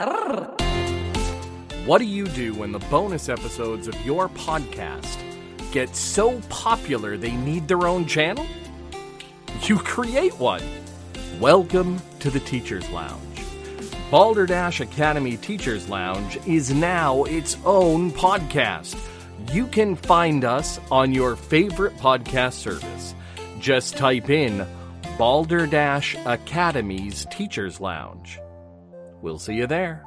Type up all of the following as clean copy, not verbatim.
What do you do when the bonus episodes of your podcast get so popular they need their own channel? You create one. Welcome to the Teachers Lounge. Balderdash Academy Teachers Lounge is now its own podcast. You can find us on your favorite podcast service. Just type in Balderdash Academy's Teachers Lounge. We'll see you there.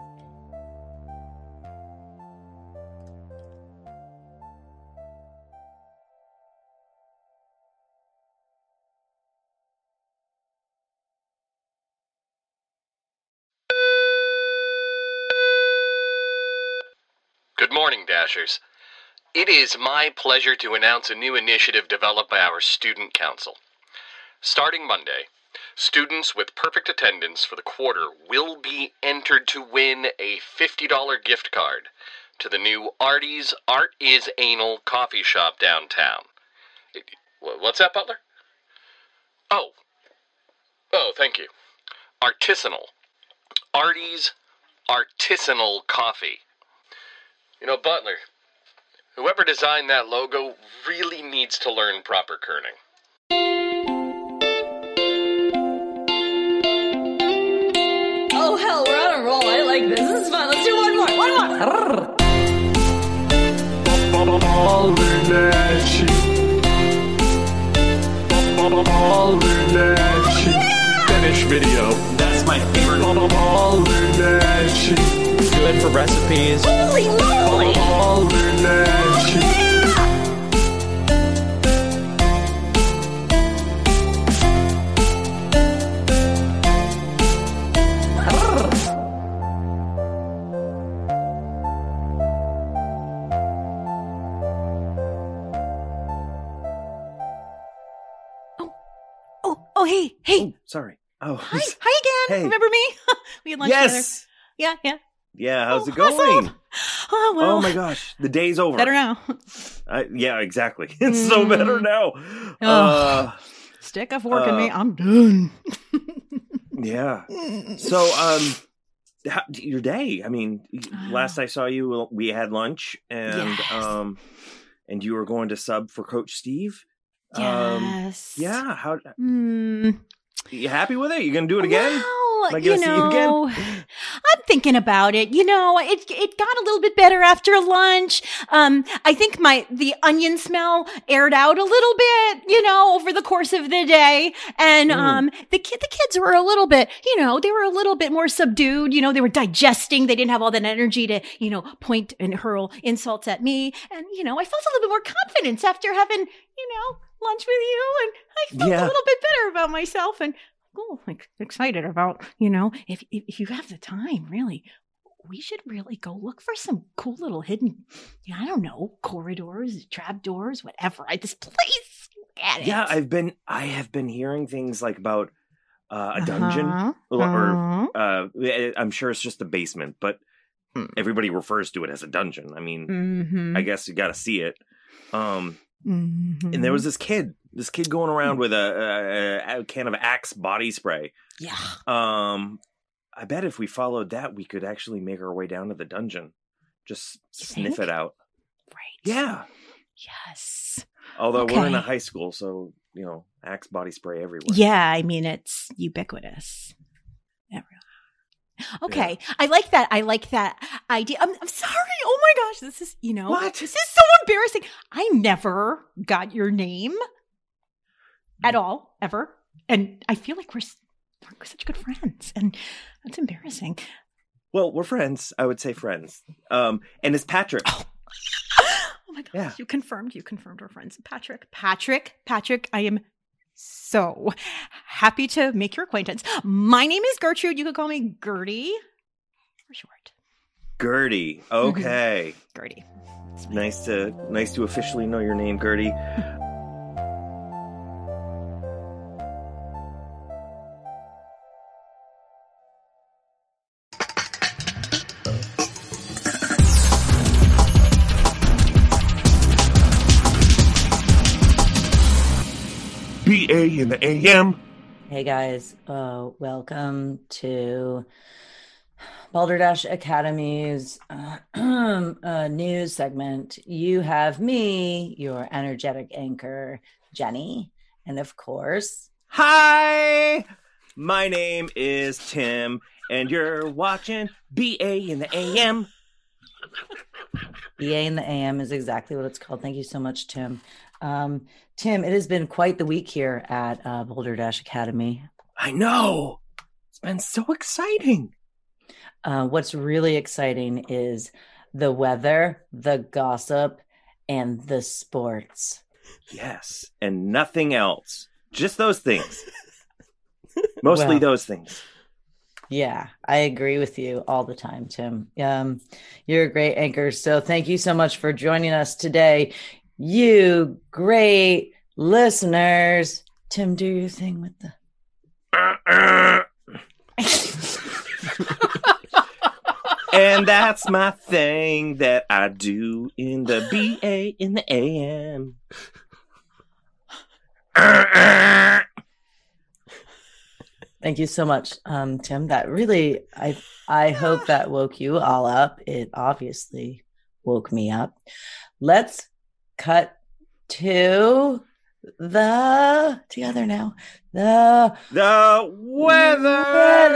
Good morning, Dashers. It is my pleasure to announce a new initiative developed by our Student Council. Starting Monday, students with perfect attendance for the quarter will be entered to win a $50 gift card to the new Artie's Art is Anal coffee shop downtown. What's that, Butler? Oh, thank you. Artisanal. Artie's Artisanal Coffee. You know, Butler, whoever designed that logo really needs to learn proper kerning. Oh, hell, we're on a roll. I like this. This is fun. Let's do one more. Finish video. That's my favorite. Good for recipes. Holy moly! Oh, hey. Oh, sorry. Oh, Hi again. Hey. Remember me? We had lunch together. yes. Yeah. Yeah. How's it Awesome. going? Oh, well. Oh my gosh, the day's over. Better now. Yeah, exactly. It's so better now. Stick a fork in me. I'm done. Yeah. So, your day. I mean, last I saw you, we had lunch, and Yes. And you were going to sub for Coach Steve. Yes. Yeah. How Mm. you happy with it? You gonna do it again? Well, Am I gonna see you again? I'm thinking about it. It got a little bit better after lunch. I think the onion smell aired out a little bit, over the course of the day. And the kids were a little bit, they were a little bit more subdued. They were digesting. They didn't have all that energy to, point and hurl insults at me. And, I felt a little bit more confidence after having, lunch with you. And I felt a little bit better about myself. And excited about, if you have the time, really, we should really go look for some cool little hidden, I don't know, corridors, trapdoors, whatever. This place, get it. Yeah, I have been hearing things like about a dungeon, or I'm sure it's just a basement, but everybody refers to it as a dungeon. I mean, I guess you got to see it. And there was this kid going around with a can of Axe body spray. Yeah. I bet if we followed that, we could actually make our way down to the dungeon. Just sniff it out. Right. Yeah. Yes. Although we're in a high school, so, Axe body spray everywhere. Yeah, I mean, it's ubiquitous. Everywhere. Okay. Yeah. I like that idea. I'm sorry. Oh my gosh. This is, What? This is so embarrassing. I never got your name at all, ever. And I feel like we're such good friends. And that's embarrassing. Well, we're friends. I would say friends. And it's Patrick. Oh my gosh. Yeah. You confirmed we're friends. Patrick, I am so happy to make your acquaintance. My name is Gertrude. You could call me Gertie for short. Gertie. Okay. Gertie. Nice to officially know your name, Gertie. BA in the AM. Hey guys, welcome to Balderdash Academy's news segment. You have me, your energetic anchor, Jenny, and of course... Hi! My name is Tim, and you're watching BA in the AM. BA in the AM is exactly what it's called. Thank you so much, Tim. Tim, it has been quite the week here at Balderdash Academy. I know. It's been so exciting. What's really exciting is the weather, the gossip, and the sports. Yes, and nothing else. Just those things. Mostly those things. Yeah, I agree with you all the time, Tim. You're a great anchor. So thank you so much for joining us today. You great listeners. Tim, do your thing with the... And that's my thing that I do in the BA in the AM. Thank you so much, Tim. That really, I hope that woke you all up. It obviously woke me up. Let's cut to together now. The weather.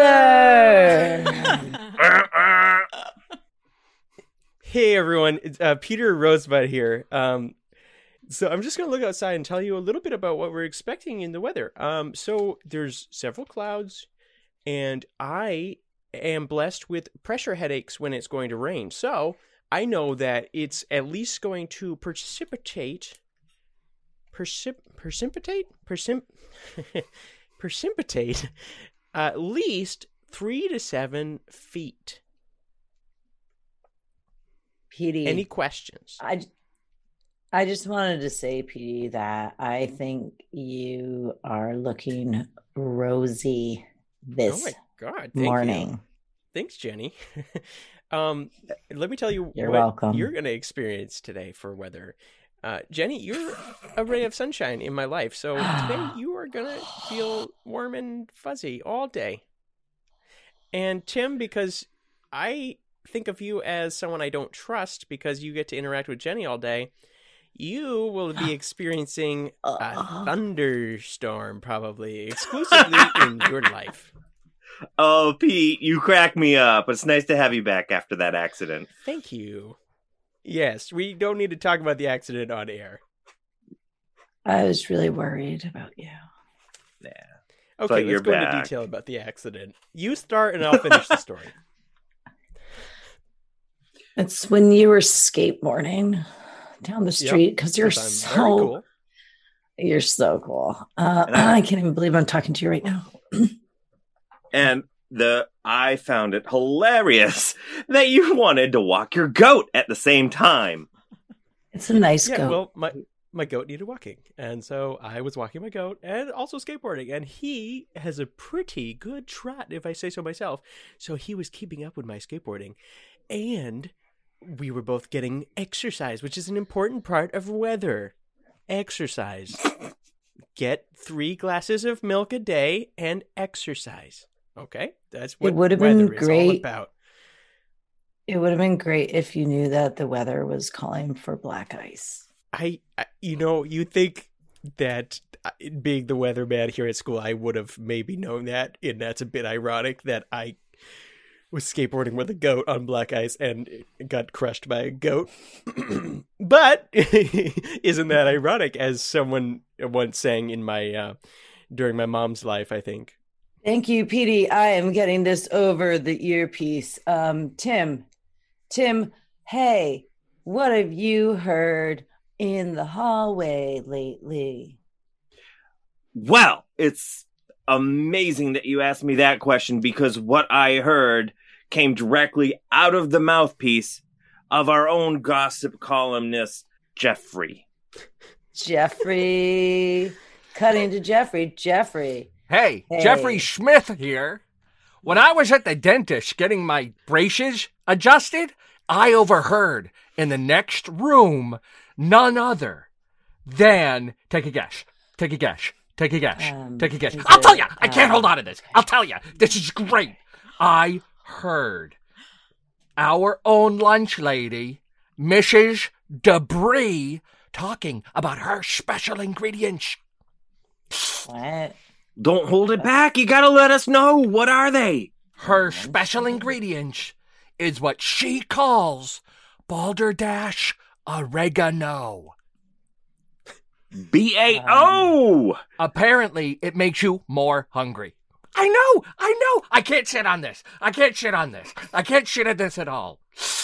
Hey everyone, it's Peter Rosebud here. So I'm just going to look outside and tell you a little bit about what we're expecting in the weather. So there's several clouds, and I am blessed with pressure headaches when it's going to rain. So I know that it's at least going to precipitate at least 3 to 7 feet. PD. Any questions? I just wanted to say, PD, that I think you are looking rosy this morning. Thanks, Jenny. Let me tell you you're what welcome. You're going to experience today for weather. Jenny, you're a ray of sunshine in my life. So today you are going to feel warm and fuzzy all day. And Tim, because I think of you as someone I don't trust because you get to interact with Jenny all day, you will be experiencing a thunderstorm probably exclusively in your life. Oh, Pete, you crack me up. It's nice to have you back after that accident. Thank you. Yes, we don't need to talk about the accident on air. I was really worried about you. Yeah. Okay, let's go into detail about the accident. You start and I'll finish the story. It's when you were skateboarding down the street because you're so cool. I can't even believe I'm talking to you right now. And I found it hilarious that you wanted to walk your goat at the same time. It's a nice goat. Well, my goat needed walking, and so I was walking my goat and also skateboarding, and he has a pretty good trot, if I say so myself. So he was keeping up with my skateboarding, and we were both getting exercise, which is an important part of weather. Exercise. Get 3 glasses of milk a day and exercise. Okay? That's what weather is all about. It would have been great if you knew that the weather was calling for black ice. You think that being the weatherman here at school, I would have maybe known that, and that's a bit ironic that I was skateboarding with a goat on black ice and got crushed by a goat. But isn't that ironic, as someone once sang in my during my mom's life, I think. Thank you, Petey. I am getting this over the earpiece. Tim, hey, what have you heard in the hallway lately? Well, it's amazing that you asked me that question, because what I heard came directly out of the mouthpiece of our own gossip columnist, Jeffrey. Jeffrey. Cutting to Jeffrey. Jeffrey. Hey, Jeffrey Smith here. When I was at the dentist getting my braces adjusted, I overheard in the next room none other than, take a guess. I'll tell you. I can't hold on to this. I'll tell you. This is great. I heard our own lunch lady, Mrs. Debris, talking about her special ingredients. What? Don't hold it back. You gotta let us know. What are they? Her special ingredients is what she calls balderdash oregano. BAO! Apparently, it makes you more hungry. I know. I can't shit on this. I can't shit on this at all.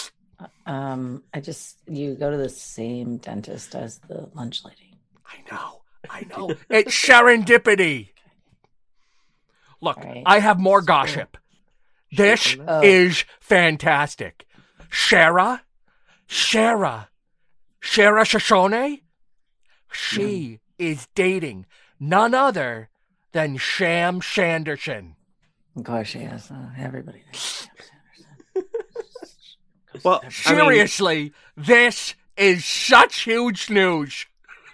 You go to the same dentist as the lunch lady. I know. It's serendipity. Look, Right. I have more gossip. This is fantastic. Shara Shoshone, she is dating none other than Sham Sanderson. Of course she is. Everybody knows Sam Sanderson. Well, Seriously, this is such huge news.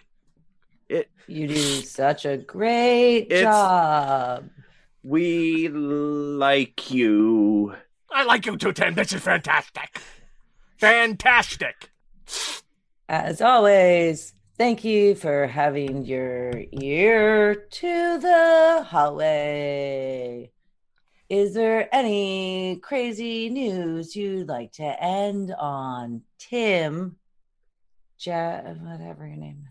You do such a great job. We like you. I like you too, Tim. This is fantastic. Fantastic. As always, thank you for having your ear to the hallway. Is there any crazy news you'd like to end on? Tim, whatever your name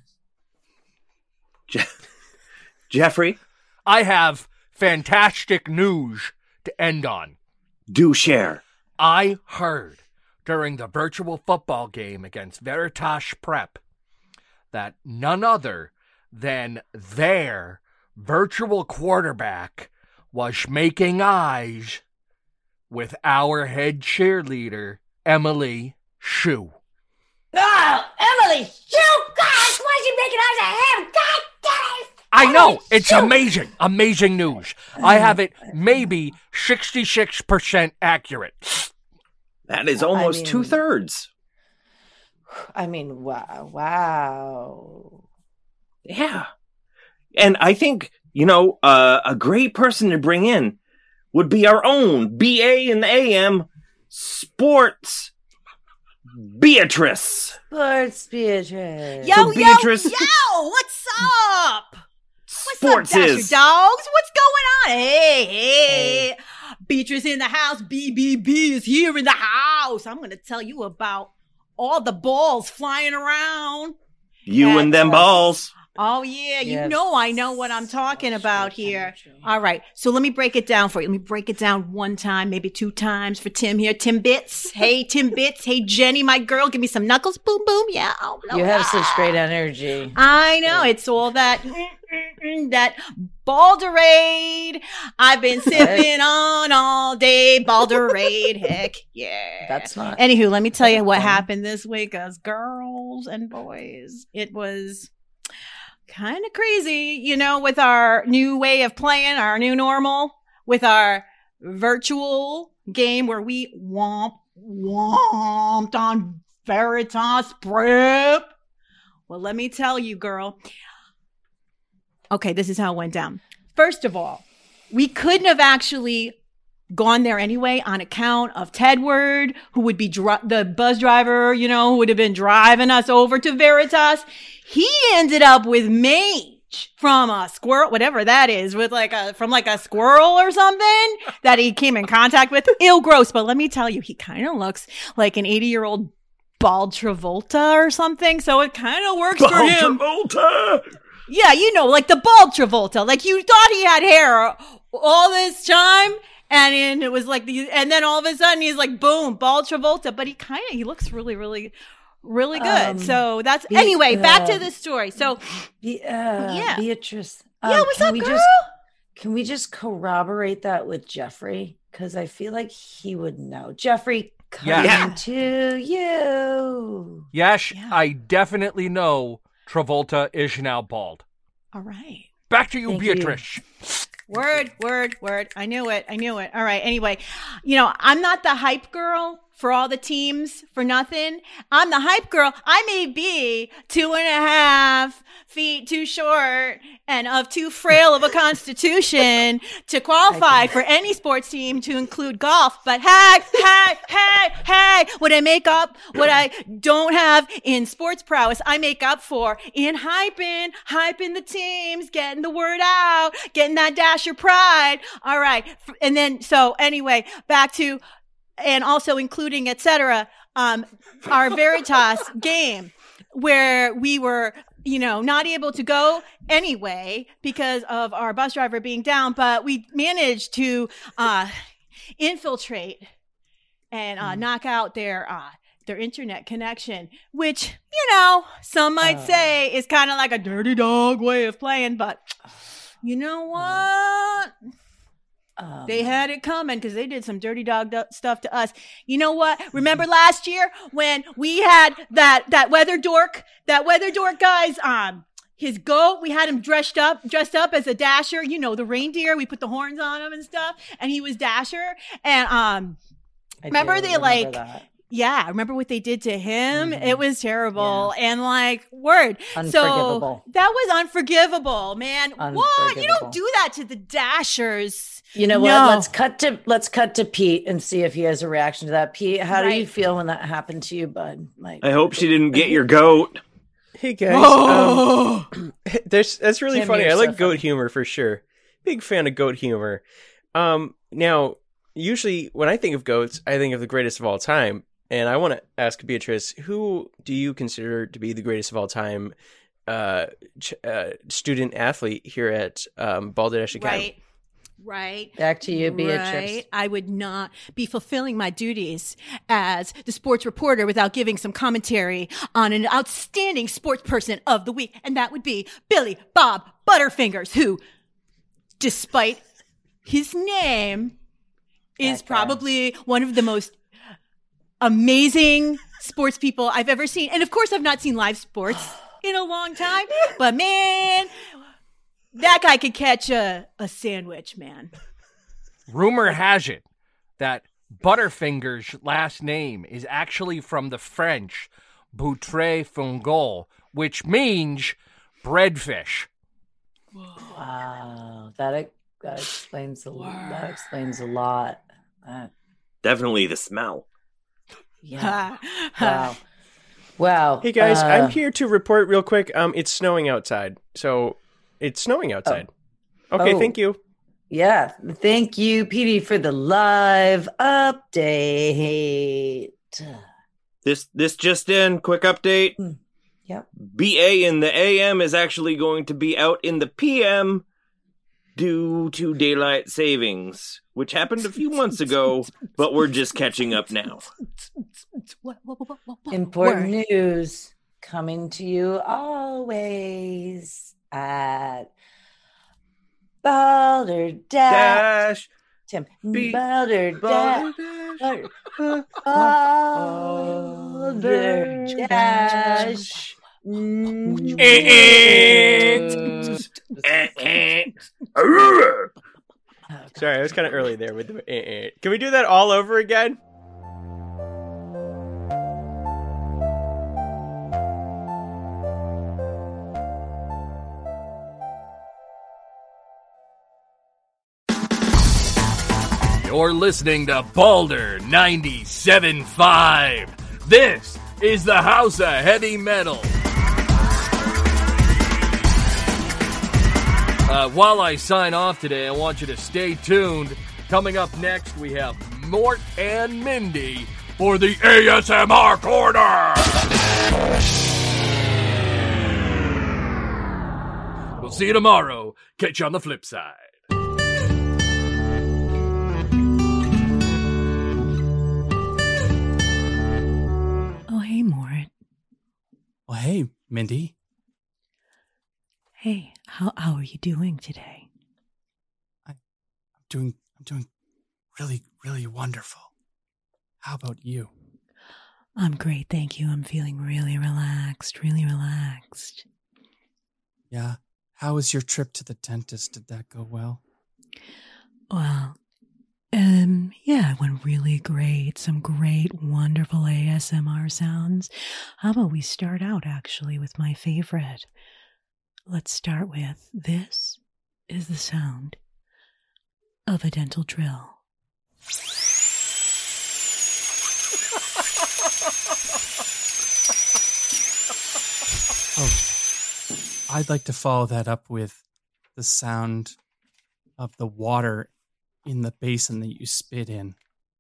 is. Jeffrey? I have fantastic news to end on. Do share. I heard during the virtual football game against Veritas Prep that none other than their virtual quarterback was making eyes with our head cheerleader, Emily Shue. Oh, Emily, you guys, why is she making eyes at him? God damn it! I know, it's amazing, amazing news. I have it maybe 66% accurate. That is almost 2/3. I mean, wow. Yeah. And I think, a great person to bring in would be our own BA in the AM Sports Beatrice. Sports Beatrice. Yo, Beatrice. what's up? Sports What's up, is. Dasher Dogs? What's going on? Hey. Beatrice in the house. BBB is here in the house. I'm going to tell you about all the balls flying around. You and them balls. Oh, yeah. You Yes. know I know what I'm talking about here. All right. So let me break it down for you. Let me break it down one time, maybe 2 times for Tim here. Tim Bits. Hey, Tim Bits. Hey, Jenny, my girl. Give me some knuckles. Boom, boom. Yeah. Oh, You have such great energy. I know. It's all that Balderade. I've been sipping on all day. Balderade. Heck yeah. That's not. Anywho, let me tell you what happened this week, as girls and boys. It was kind of crazy, with our new way of playing, our new normal, with our virtual game where we womped on Veritas Prep. Well, let me tell you, girl. Okay, this is how it went down. First of all, we couldn't have actually gone there anyway on account of Tedward, who would be the bus driver, who would have been driving us over to Veritas. He ended up with Mage from a squirrel, whatever that is, from a squirrel or something that he came in contact with. Ew, gross. But let me tell you, he kind of looks like an 80-year-old Bald Travolta or something. So it kind of works for him. Travolta! Yeah, like the Bald Travolta. Like you thought he had hair all this time. And it was like and then all of a sudden he's like, boom, Bald Travolta. But he looks really, really, really good. So that's, anyway, back to the story. So, yeah. Beatrice. What's up, girl? Can we just corroborate that with Jeffrey? Because I feel like he would know. Jeffrey, coming to you. Yes, I definitely know Travolta is now bald. All right. Back to you, Thank Beatrice. Word. I knew it. All right. Anyway, I'm not the hype girl for all the teams for nothing. I'm the hype girl. I may be 2.5 feet too short and of too frail of a constitution to qualify for any sports team, to include golf. But hey, what I don't have in sports prowess, I make up for in hyping the teams, getting the word out, getting that Dasher pride. All right. And then, so anyway, back to, and also including, etc., our Veritas game where we were, not able to go anyway because of our bus driver being down, but we managed to infiltrate and knock out their internet connection, which, some might say is kind of like a dirty dog way of playing, but you know what? They had it coming because they did some dirty dog stuff to us. You know what? Remember last year when we had that weather dork guy's his goat, we had him dressed up as a Dasher, the reindeer, we put the horns on him and stuff, and he was Dasher. And remember remember what they did to him? Mm-hmm. It was terrible. Yeah. And word. Unforgivable. So that was unforgivable, man. What? You don't do that to the Dashers. You know what? Let's cut to Pete and see if he has a reaction to that. Pete, how do you feel when that happened to you, bud? I hope she didn't get your goat. Hey guys, that's really funny. I like goat humor for sure. Big fan of goat humor. Now, usually when I think of goats, I think of the greatest of all time. And I want to ask Beatrice, who do you consider to be the greatest of all time student athlete here at Balderdash Academy? Right. Back to you, Beatrice. Right. I would not be fulfilling my duties as the sports reporter without giving some commentary on an outstanding sports person of the week. And that would be Billy Bob Butterfingers, who, despite his name, is probably one of the most amazing sports people I've ever seen. And of course, I've not seen live sports in a long time, but man, that guy could catch a sandwich, man. Rumor has it that Butterfinger's last name is actually from the French Boutre Fungol, which means breadfish. Wow, that explains a lot. Definitely the smell. Yeah. Wow. Hey guys, I'm here to report real quick. It's snowing outside. So it's snowing outside. Okay, thank you. Yeah. Thank you, Petey, for the live update. This just in, quick update. Yep. BA in the AM is actually going to be out in the PM due to daylight savings, which happened a few months ago, but we're just catching up now. Important news coming to you always at Balderdash. Tim. Balderdash. Balderdash. Sorry, I was kind of early there with the Can we do that all over again? You're listening to Balder 97.5. This is the House of Heavy Metal. While I sign off today, I want you to stay tuned. Coming up next, we have Mort and Mindy for the ASMR Corner. We'll see you tomorrow. Catch you on the flip side. Hey, Mort. Well, hey, Mindy. Hey, how are you doing today? I'm doing really, really wonderful. How about you? I'm great, thank you. I'm feeling really relaxed. Yeah. How was your trip to the dentist? Did that go well? Well, yeah, it went really great. Some great, wonderful ASMR sounds. How about we start out, actually, with my favorite? Let's start with, this is the sound of a dental drill. Oh, I'd like to follow that up with the sound of the water in the basin that you spit in.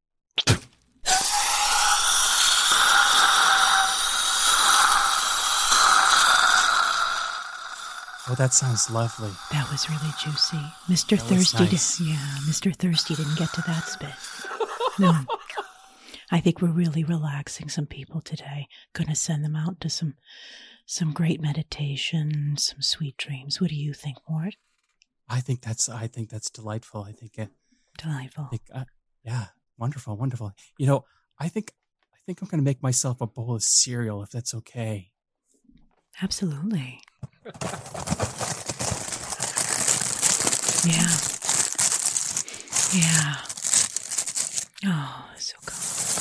Oh, that sounds lovely. That was really juicy. Mr. That was Thirsty. nice. Mr. Thirsty didn't get to that spit. No. I think we're really relaxing some people today. Gonna send them out to some great meditation, some sweet dreams. What do you think, Mort? I think that's delightful. I think Delightful. yeah, wonderful, wonderful. You know, I think I'm going to make myself a bowl of cereal if that's okay. Absolutely. Yeah. Yeah. Oh, so cool.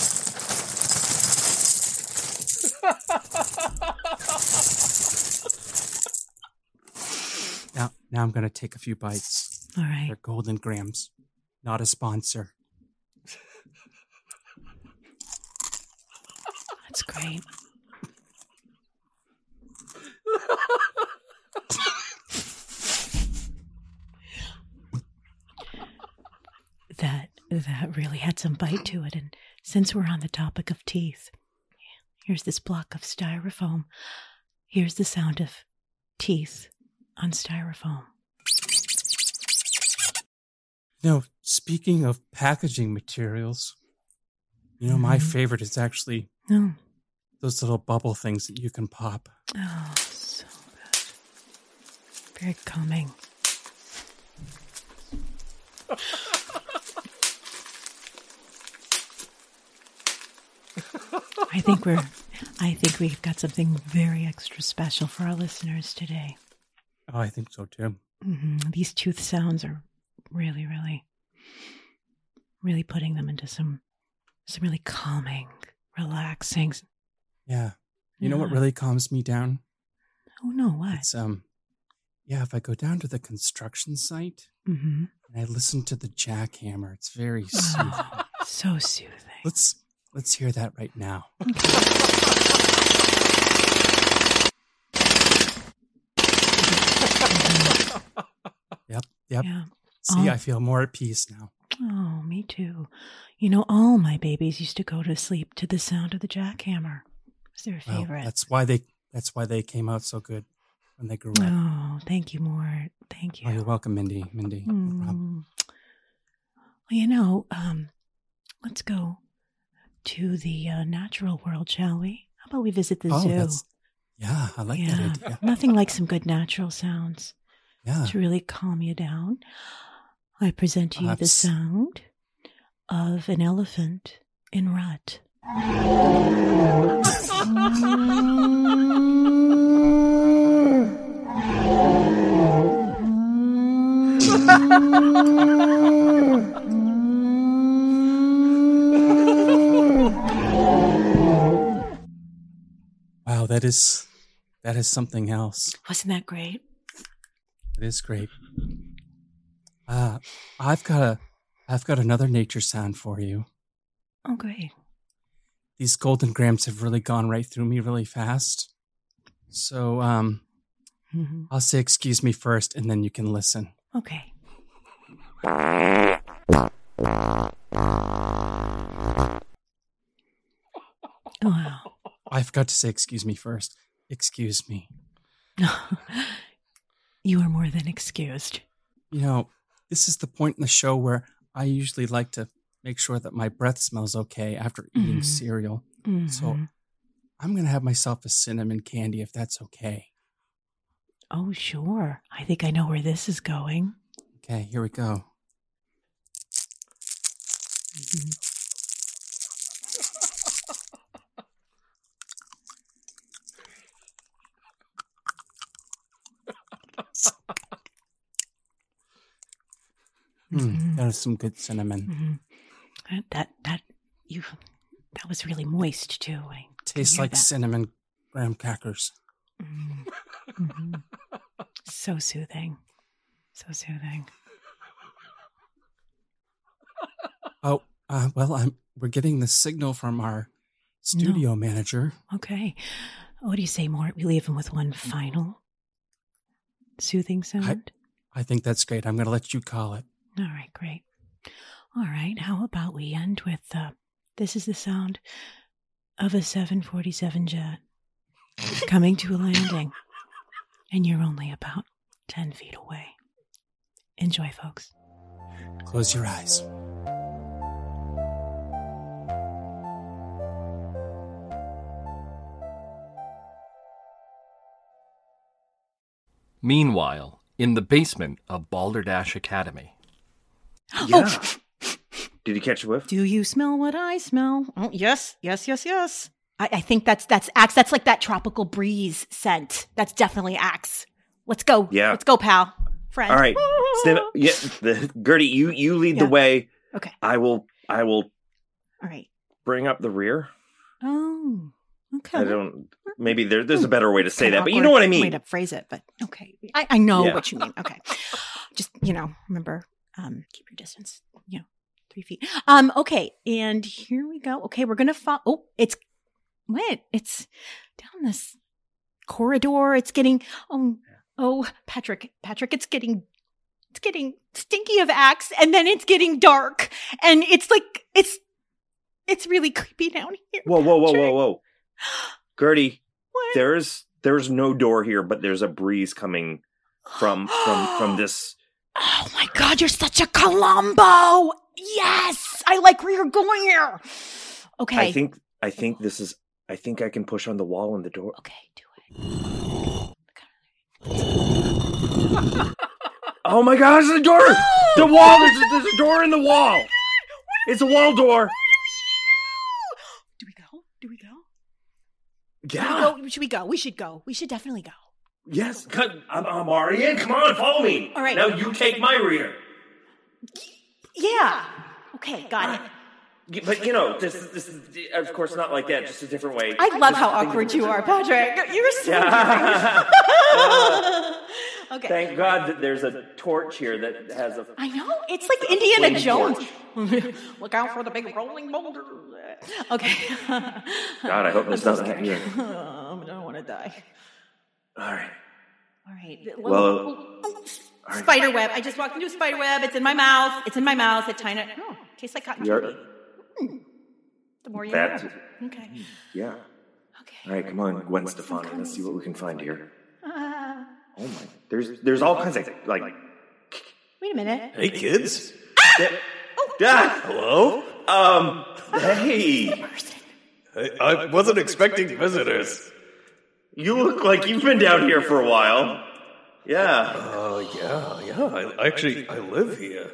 Now I'm going to take a few bites. All right. They're Golden Grams, not a sponsor. That's great. That really had some bite to it. And since we're on the topic of teeth, here's this block of styrofoam. Here's the sound of teeth on styrofoam. You know, speaking of packaging materials, my favorite is actually those little bubble things that you can pop. Oh, so good. Very calming. I think we've got something very extra special for our listeners today. Oh, I think so too. Mm-hmm. These tooth sounds are really, really, really putting them into some really calming, relaxing. Yeah. You know what really calms me down? Oh no, what? It's if I go down to the construction site Mm-hmm. and I listen to the jackhammer, it's very soothing. Oh, so soothing. Let's hear that right now. Yep. Yeah. See, I feel more at peace now. Oh, me too. All my babies used to go to sleep to the sound of the jackhammer. It was their favorite. Well, that's why they came out so good when they grew up. Oh, thank you, Mort. Thank you. Oh, you're welcome, Mindy. No problem. Well, let's go to the natural world, shall we? How about we visit the zoo? I like that idea. Nothing like some good natural sounds. Yeah. To really calm you down. I present to you the sound of an elephant in rut. Wow, that is something else. Wasn't that great? It is great. I've got another nature sound for you. Oh, great. These Golden Grams have really gone right through me really fast. So, I'll say excuse me first, and then you can listen. Okay. Wow. I forgot to say excuse me first. Excuse me. You are more than excused. This is the point in the show where I usually like to make sure that my breath smells okay after eating cereal. Mm-hmm. So I'm going to have myself a cinnamon candy if that's okay. Oh, sure. I think I know where this is going. Okay, here we go. That is some good cinnamon. Mm-hmm. That was really moist too. Tastes like cinnamon graham crackers. Mm-hmm. So soothing. So soothing. Oh, we're getting the signal from our studio manager. Okay. What do you say, Mort? We leave him with one final soothing sound? I think that's great. I'm going to let you call it. All right, great. All right, how about we end with, this is the sound of a 747 jet coming to a landing, and you're only about 10 feet away. Enjoy, folks. Close your eyes. Meanwhile, in the basement of Balderdash Academy. Yeah. Did you catch a whiff? Do you smell what I smell? Oh, yes. I think that's Axe. That's like that tropical breeze scent. That's definitely Axe. Let's go. Yeah. Let's go, pal. Friend. All right. Gertie, you lead the way. Okay. I will All right. bring up the rear. Oh, okay. Maybe there's a better way to say that, but you Awkward know what I mean. way to phrase it, but okay. I know Yeah. what you mean. Okay. Just, remember, keep your distance, 3 feet. Okay. And here we go. Okay. We're going to follow. Oh, it's down this corridor. It's getting, Patrick, it's getting stinky of Axe, and then it's getting dark, and it's like, it's really creepy down here. Whoa. Gertie, What? there's no door here, but there's a breeze coming from this. Oh my God, you're such a Columbo! Yes! I like where you're going here. Okay. I think this is. I think I can push on the wall and the door. Okay, do it. Oh my gosh, the door! The wall! There's a door in the wall! It's a wall door! Do we go? Yeah! Should we go? We should go. We should definitely go. Yes! I'm already in! Come on, follow me! All right. Now you take my rear! Yeah. Okay, got it. But this is, of course, not like that, just a different way. I love how awkward you are, Patrick. You're so Okay. Thank God that there's a torch here that has a... I know. It's like Indiana flame Jones. Look out for the big rolling boulder. Okay. God, I hope it's not that here. I don't want to die. All right. Well, spider web. I just walked into a spider web. It's in my mouth. It tastes like cotton candy. The more you know. Okay. Yeah. Okay. All right, come on, Gwen Stefani. Let's see what we can find here. Oh my! There's all kinds of like. Wait a minute. Hey, kids. Hello. Hey. I wasn't expecting visitors. You look like you've been down here for a while. Yeah. Yeah. I live here.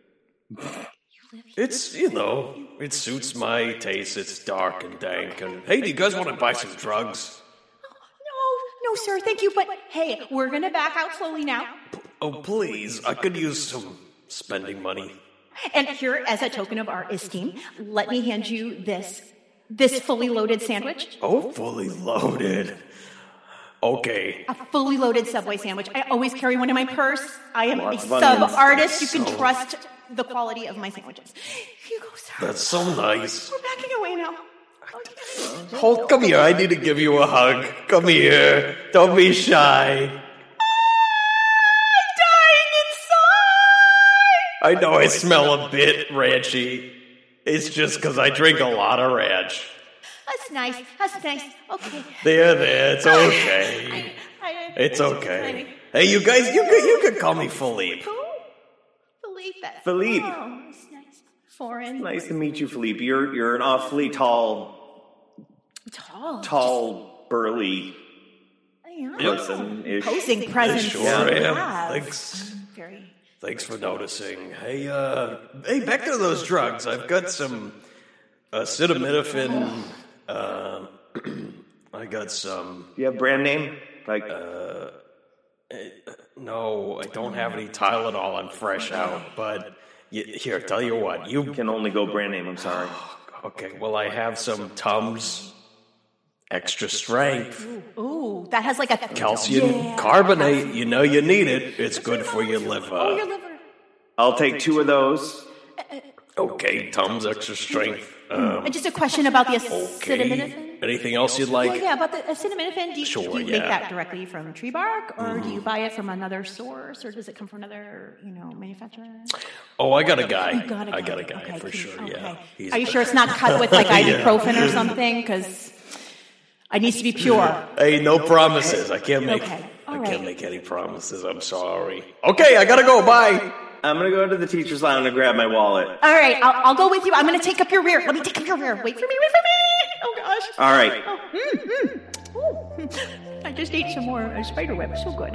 It's, it suits my taste. It's dark and dank. And hey, do you guys want to buy some drugs? No, sir, thank you. But hey, we're gonna back out slowly now. Oh, please. I could use some spending money. And here, as a token of our esteem, let me hand you this fully loaded sandwich. Oh, fully loaded. Okay. A fully loaded Subway sandwich. I always carry one in my purse. I am Lots a of sub onions. artist. You can trust the quality of my sandwiches. Here you go, sir. That's so nice. We're backing away now. Hold, come here. I need to give you a hug. Come here. Don't be shy. Dying inside. I know I smell a bit ranchy. It's just because I drink a lot of ranch. That's nice. Okay. There. It's okay. It's okay. Hey, you guys, you could call me Philippe. Philippe. Oh, that's nice. Foreign. Nice to meet you, Philippe. You're an awfully tall, burly person. Posing presence. Sure you am. have. Thanks for noticing. Hey, back to those drugs. I've got some acetaminophen. I got some. Do you have brand name? No, I don't have any Tylenol. I'm fresh out. But here, tell you what, you can only go brand name. I'm sorry. Okay, well, I have some Tums extra strength. Ooh, that has like a Calcium carbonate. You know you need it. It's good for your liver. Oh, your liver. I'll take 2 of those. Okay, Tums extra strength. And just a question about the acetaminophen. Anything else you'd like? Well, yeah, about the acetaminophen, do you make yeah. that directly from tree bark, or do you buy it from another source, or does it come from another, manufacturer? Oh, I got a guy. I got a guy for sure. Yeah. Are you sure it's not cut with like ibuprofen or something? Because it needs to be pure. Hey, no promises. I can't make. Okay. I can't make any promises. I'm sorry. Okay, I gotta go. Bye. I'm gonna go to the teacher's lounge and grab my wallet. All right, I'll go with you. I'm gonna take up your rear. Let me take up your rear. Wait for me. Oh gosh. All right. I just ate some more spider web. So good.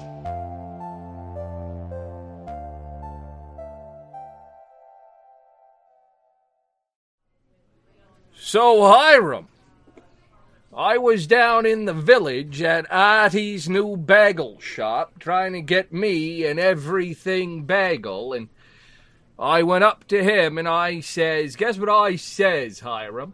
So, Hiram, I was down in the village at Artie's new bagel shop trying to get me an everything bagel, and I went up to him and I says, guess what I says, Hiram?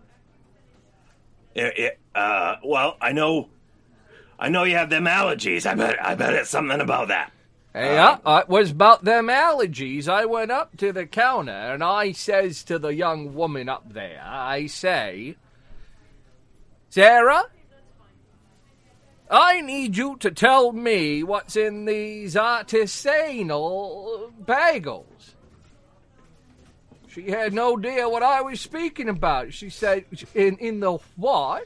Well, I know you have them allergies. I bet it's something about that. Yeah, it was about them allergies. I went up to the counter and I says to the young woman up there, I say, Sarah, I need you to tell me what's in these artisanal bagels. She had no idea what I was speaking about. She said, in the what?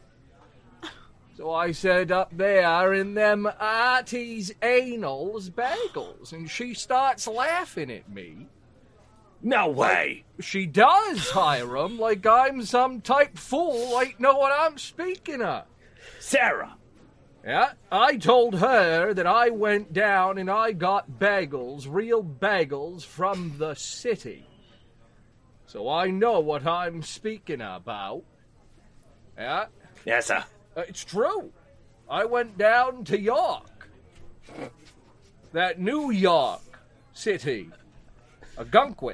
So I said, up there in them artisanals bagels. And she starts laughing at me. No way. She does, Hiram, like I'm some type fool, like know what I'm speaking of. Sarah. Yeah, I told her that I went down and I got bagels, real bagels, from the city. So I know what I'm speaking about. Yeah? Yes, sir. It's true. I went down to York. That New York City. A Gunkwit.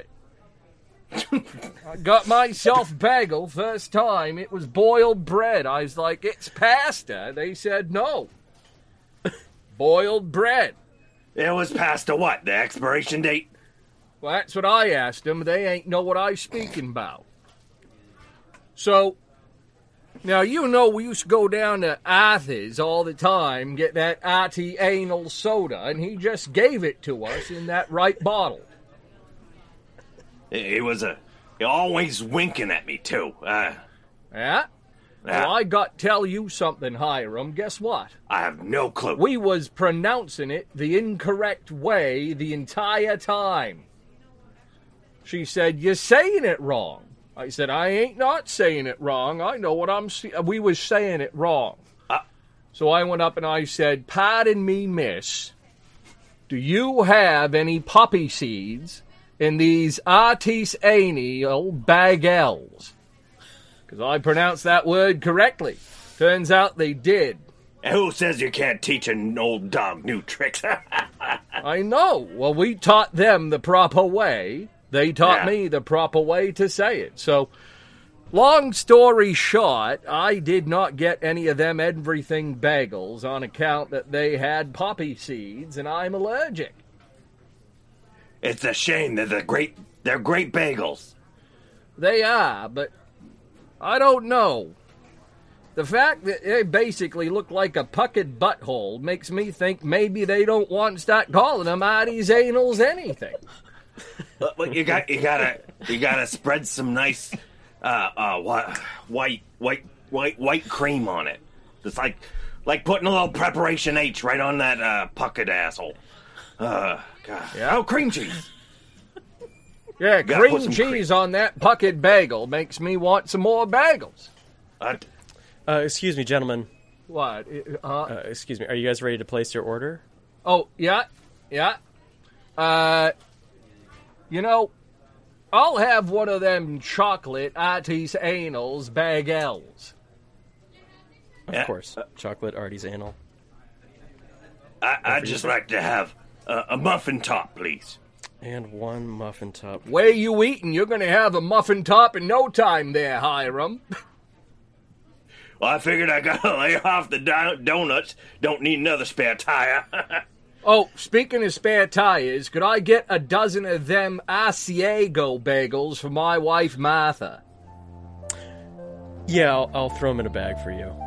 I got myself bagel first time. It was boiled bread. I was like, it's pasta. They said no. Boiled bread. It was pasta what? The expiration date? Well, that's what I asked them. They ain't know what I speaking about. So, now you know we used to go down to Arthur's all the time, get that arty-anal soda, and he just gave it to us in that right bottle. He was always winking at me, too. Yeah? Well, I got to tell you something, Hiram. Guess what? I have no clue. We was pronouncing it the incorrect way the entire time. She said, you're saying it wrong. I said, I ain't not saying it wrong. I know what we was saying it wrong. So I went up and I said, pardon me, miss. Do you have any poppy seeds in these artisanal bagels? Because I pronounced that word correctly. Turns out they did. And who says you can't teach an old dog new tricks? I know. Well, we taught them the proper way. They taught me the proper way to say it. So, long story short, I did not get any of them everything bagels on account that they had poppy seeds, and I'm allergic. It's a shame. They're great bagels. They are, but I don't know. The fact that they basically look like a puckered butthole makes me think maybe they don't want to start calling them artisanals anything. But you gotta spread some nice white cream on it. It's like putting a little preparation H right on that puckered asshole. God. Yeah. Oh, cream cheese. Yeah, cream cheese on that puckered bagel makes me want some more bagels. Excuse me, gentlemen. What? Excuse me. Are you guys ready to place your order? Oh, yeah. I'll have one of them chocolate artisanals bagels. Of course. Chocolate artisanal. I'd just like to have a muffin top, please. And one muffin top. Where you eating? You're going to have a muffin top in no time there, Hiram. Well, I figured I got to lay off the donuts. Don't need another spare tire. Oh, speaking of spare tires, could I get a dozen of them Asiago bagels for my wife, Martha? Yeah, I'll throw them in a bag for you.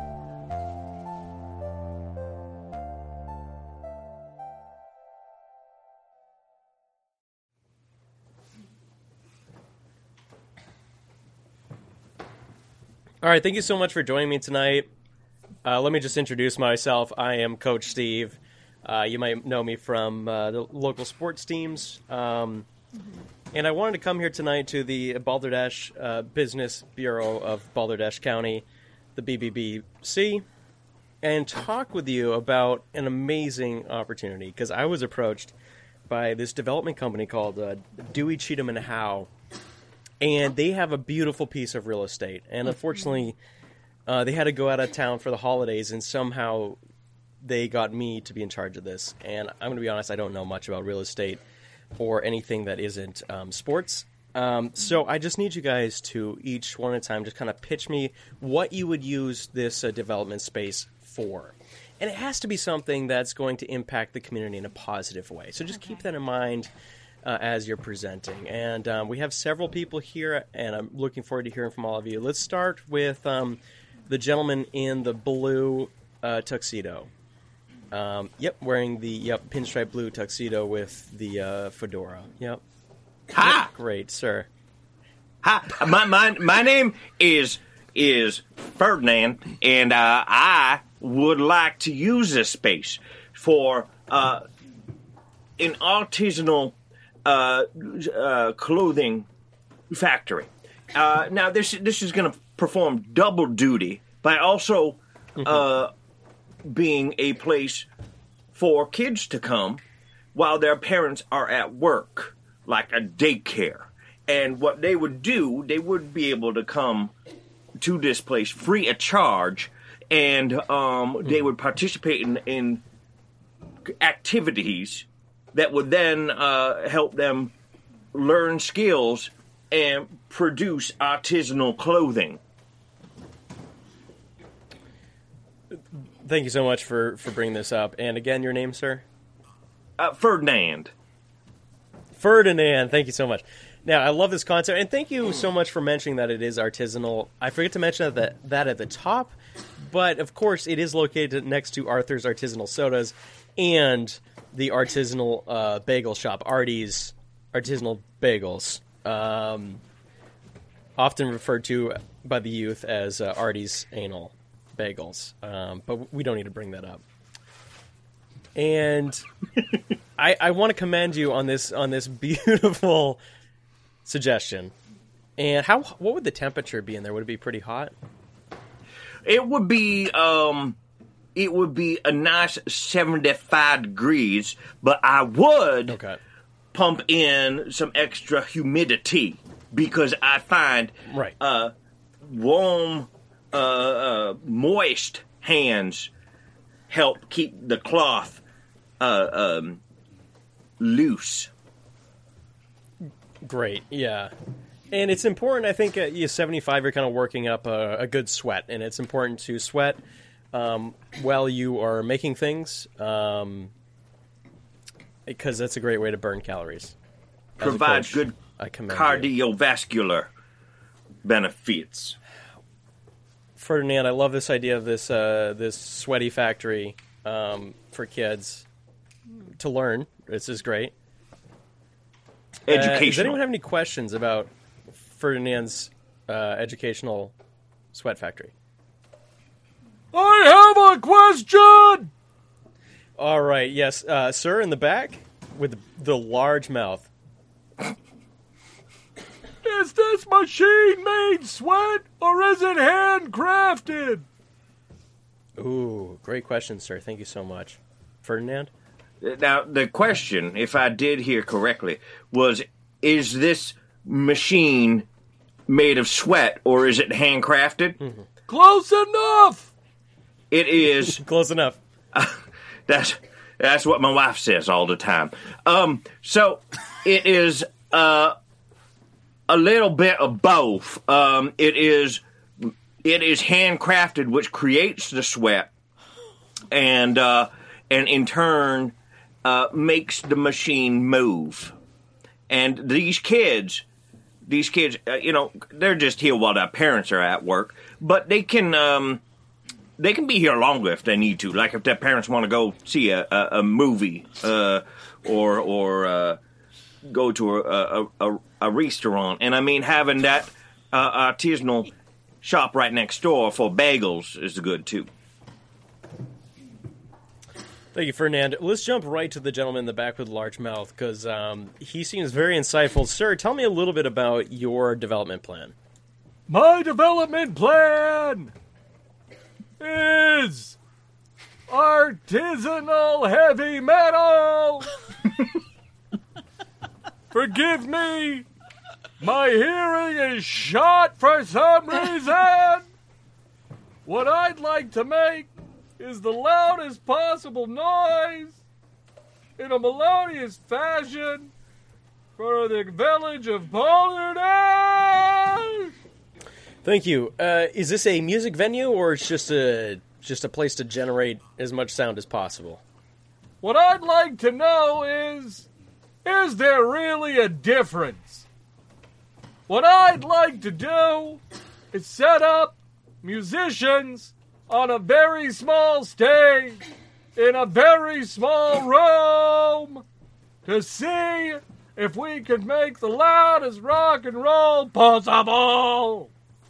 All right, thank you so much for joining me tonight. Let me just introduce myself. I am Coach Steve. You might know me from the local sports teams. And I wanted to come here tonight to the Balderdash Business Bureau of Balderdash County, the BBBC, and talk with you about an amazing opportunity, because I was approached by this development company called Dewey, Cheatham & Howe. And they have a beautiful piece of real estate. And unfortunately, they had to go out of town for the holidays, and somehow they got me to be in charge of this. And I'm going to be honest, I don't know much about real estate or anything that isn't sports. So I just need you guys to, each one at a time, just kind of pitch me what you would use this development space for. And it has to be something that's going to impact the community in a positive way. So just keep that in mind as you're presenting. And we have several people here, and I'm looking forward to hearing from all of you. Let's start with the gentleman in the blue tuxedo. Wearing the pinstripe blue tuxedo with the fedora. Yep. Hi. Great, sir. Hi. My name is Ferdinand, and I would like to use this space for an artisanal clothing factory. Now, this is going to perform double duty by also being a place for kids to come while their parents are at work, like a daycare. And what they would do, they would be able to come to this place free of charge, and they would participate in activities that would then help them learn skills and produce artisanal clothing. Thank you so much for bringing this up. And again, your name, sir? Ferdinand. Ferdinand, thank you so much. Now, I love this concept, and thank you so much for mentioning that it is artisanal. I forget to mention that at the top, but of course it is located next to Arthur's Artisanal Sodas and the artisanal bagel shop, Artie's Artisanal Bagels, often referred to by the youth as Artie's Anal Bagels, but we don't need to bring that up. And I want to commend you on this beautiful suggestion. And what would the temperature be in there? Would it be pretty hot? It would be a nice 75 degrees, but I would pump in some extra humidity because I find warm, moist hands help keep the cloth loose. Great, yeah. And it's important, I think, at 75, you're kind of working up a good sweat, and it's important to sweat while you are making things, because that's a great way to burn calories. Provides good cardiovascular benefits. Ferdinand, I love this idea of this sweaty factory for kids to learn. This is great. Educational. Does anyone have any questions about Ferdinand's educational sweat factory? I have a question! All right, yes. Sir, in the back with the large mouth. Is this machine made sweat, or is it handcrafted? Ooh, great question, sir. Thank you so much. Ferdinand? Now, the question, if I did hear correctly, was, is this machine made of sweat, or is it handcrafted? Mm-hmm. Close enough! It is. Close enough. That's what my wife says all the time. So, it is a little bit of both. It is handcrafted, which creates the sweat, and in turn makes the machine move. And these kids these kids, they're just here while their parents are at work, but they can be here longer if they need to. Like if their parents want to go see a movie, or go to a restaurant. And I mean, having that artisanal shop right next door for bagels is good too. Thank you, Ferdinand. Let's jump right to the gentleman in the back with the large mouth, because he seems very insightful. Sir, tell me a little bit about your development plan. My development plan is artisanal heavy metal. Forgive me, my hearing is shot for some reason. What I'd like to make is the loudest possible noise in a melodious fashion for the village of Balderdash. Thank you. Is this a music venue, or it's just a place to generate as much sound as possible? What I'd like to know is there really a difference? What I'd like to do is set up musicians on a very small stage in a very small room to see if we could make the loudest rock and roll possible.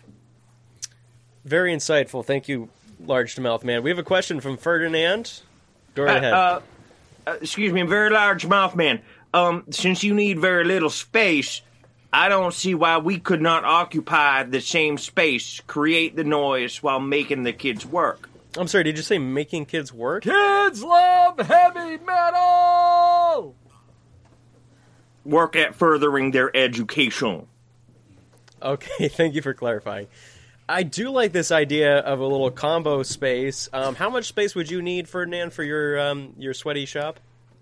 Very insightful. Thank you, large mouth man. We have a question from Ferdinand. Go right ahead. Excuse me, very large mouth man. Since you need very little space, I don't see why we could not occupy the same space, create the noise while making the kids work. I'm sorry, did you say making kids work? Kids love heavy metal! Work at furthering their education. Okay, thank you for clarifying. I do like this idea of a little combo space. How much space would you need, Ferdinand, for your sweaty shop?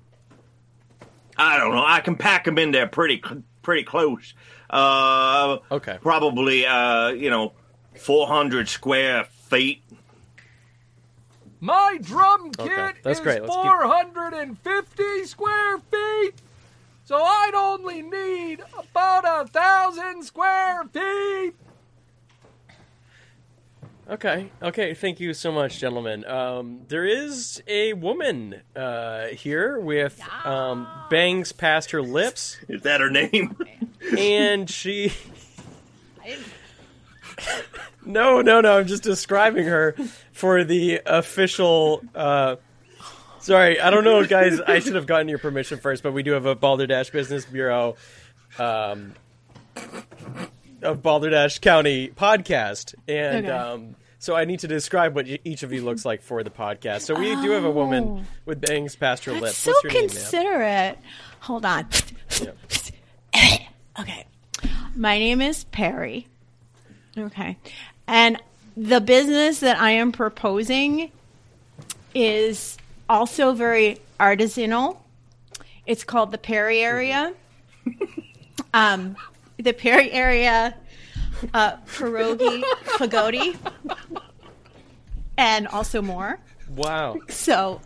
I don't know. I can pack them in there pretty close. Okay. Probably, 400 square feet. My drum kit That's is great. 450 square feet, so I'd only need about 1,000 square feet. Okay, thank you so much, gentlemen. There is a woman here with bangs past her lips. Is that her name? And she... No, I'm just describing her for the official... Sorry, I don't know, guys. I should have gotten your permission first, but we do have a Balderdash Business Bureau of Balderdash County podcast, and so I need to describe what each of you looks like for the podcast. So we do have a woman with bangs past her lips. So What's your considerate. Name, Hold on. Yep. Okay. My name is Perry. Okay. And the business that I am proposing is also very artisanal. It's called the Perry Area. The Perry Area Pierogi Pagodi, and also more. Wow. So,